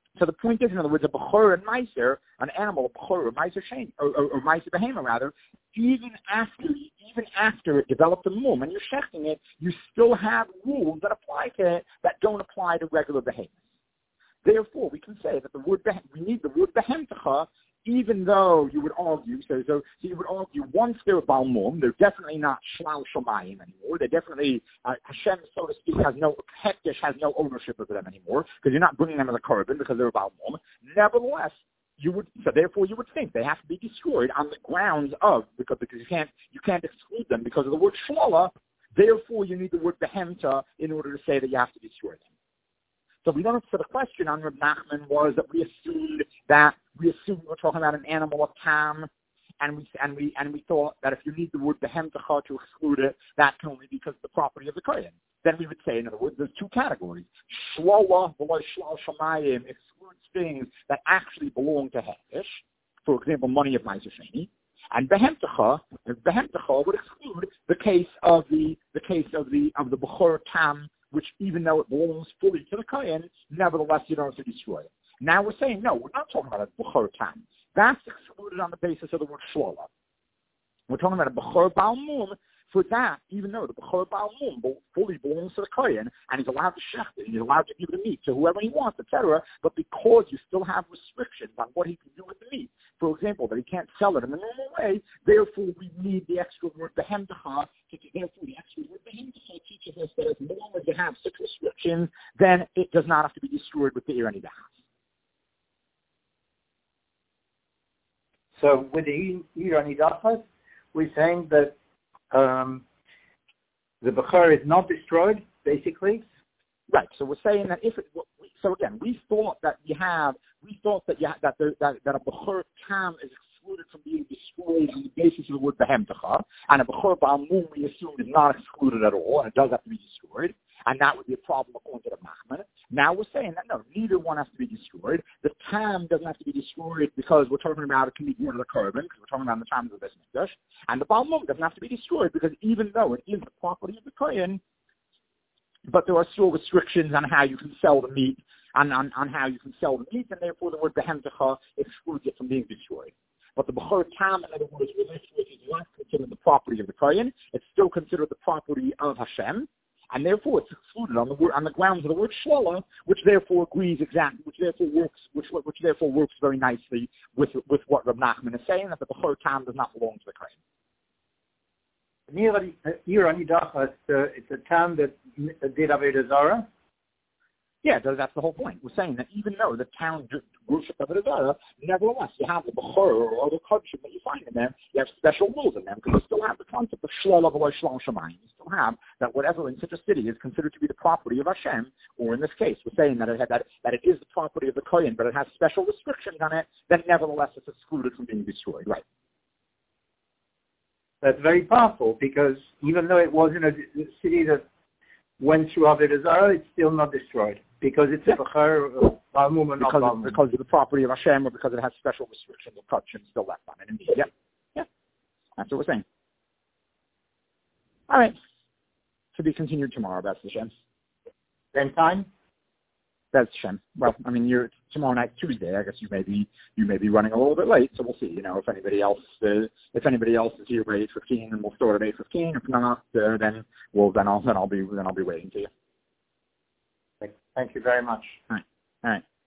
So the point is, in other words, a bechor and meiser, an animal, a bechor or meiser shein, or meiser behema rather, even after it developed a mum and you're shechting it, you still have rules that apply to it that don't apply to regular behemoths. Therefore, we can say that we need the word behemtecha, even though you would argue, so you would argue once they're balmum, they're definitely not shlal shomayim anymore. They're definitely, Hashem, so to speak, has no ownership of them anymore, because you're not bringing them as a korban because they're balmum. Nevertheless, therefore you would think they have to be destroyed on the grounds of, because you can't exclude them because of the word shlala. Therefore, you need the word behemta in order to say that you have to destroy them. So we don't. So the question on Reb Nachman was that we assumed we're talking about an animal of tam, and we thought that if you need the word behemtecha to exclude it, that can only be because of the property of the kohen. Then we would say, in other words, there's two categories. Shlala v'lo shlal shamayim excludes things that actually belong to Hekdesh, for example, money of Meiser Sheni. And behemtecha would exclude the case of the bechor tam, which even though it belongs fully to the kohen, nevertheless you don't have to destroy it. Now we're saying, no, we're not talking about a bechor tam. That's excluded on the basis of the word shlola. We're talking about a bechor bal mum. For that, even though the bechor bal mum fully belongs to the kohen, and he's allowed to shecht it, and he's allowed to give the meat to whoever he wants, etc., but because you still have restrictions on what he can do with the meat, for example, that he can't sell it in the normal way, therefore we need the extra word behemtecha. Therefore, the extra word behemtecha teaches us that as long as you have such restrictions, then it does not have to be destroyed with the irani dachas. So with the irani dachas, we're saying that the bechor is not destroyed, basically. Right. So we're saying that we thought that a bechor tam is excluded from being destroyed on the basis of the word behemtecha, and a bechor bal mum we assume is not excluded at all, and it does have to be destroyed, and that would be a problem according to the Nachman. Now we're saying that no, neither one has to be destroyed. The tam doesn't have to be destroyed because we're talking about it can be born of the korban, because we're talking about the time of the Beis Mikdash, and the bal mum doesn't have to be destroyed because even though it is the property of the kohen, but there are still restrictions on how you can sell the meat, and and therefore the word behemtecha excludes it from being destroyed. But the bechor tam, in other words, is not considered the property of the kohen; it's still considered the property of Hashem, and therefore it's excluded on the grounds of the word shlola, which therefore works very nicely with what Reb Nachman is saying, that the bechor tam does not belong to the kohen. Irani dachas, it's a tam that did Avodah Zarah. Yeah, that's the whole point. We're saying that even though the town worshipped Avodah Zarah, nevertheless you have the bechor or other kudshim that you find in them. You have special rules in them because you still have the concept of shlala v'lo shlal shamayim. You still have that whatever in such a city is considered to be the property of Hashem, or in this case, we're saying that it is the property of the kohen, but it has special restrictions on it. Then nevertheless it's excluded from being destroyed. Right. That's very powerful because even though it was in a city that went through Avodah Zarah, it's still not destroyed because it's a bechor bal mum and not bal mum. Because of the property of Hashem, or because it has special restrictions of kudshim still left on it. Indeed, yeah, that's what we're saying. All right, to be continued tomorrow. That's Hashem. Same time. That's Hashem. Well, I mean, you're tomorrow night, Tuesday. I guess you may be running a little bit late, so we'll see. You know, if anybody else is here by 8:15, and we'll start at 8:15. If not, then I'll be waiting to you. Thank you very much. All right.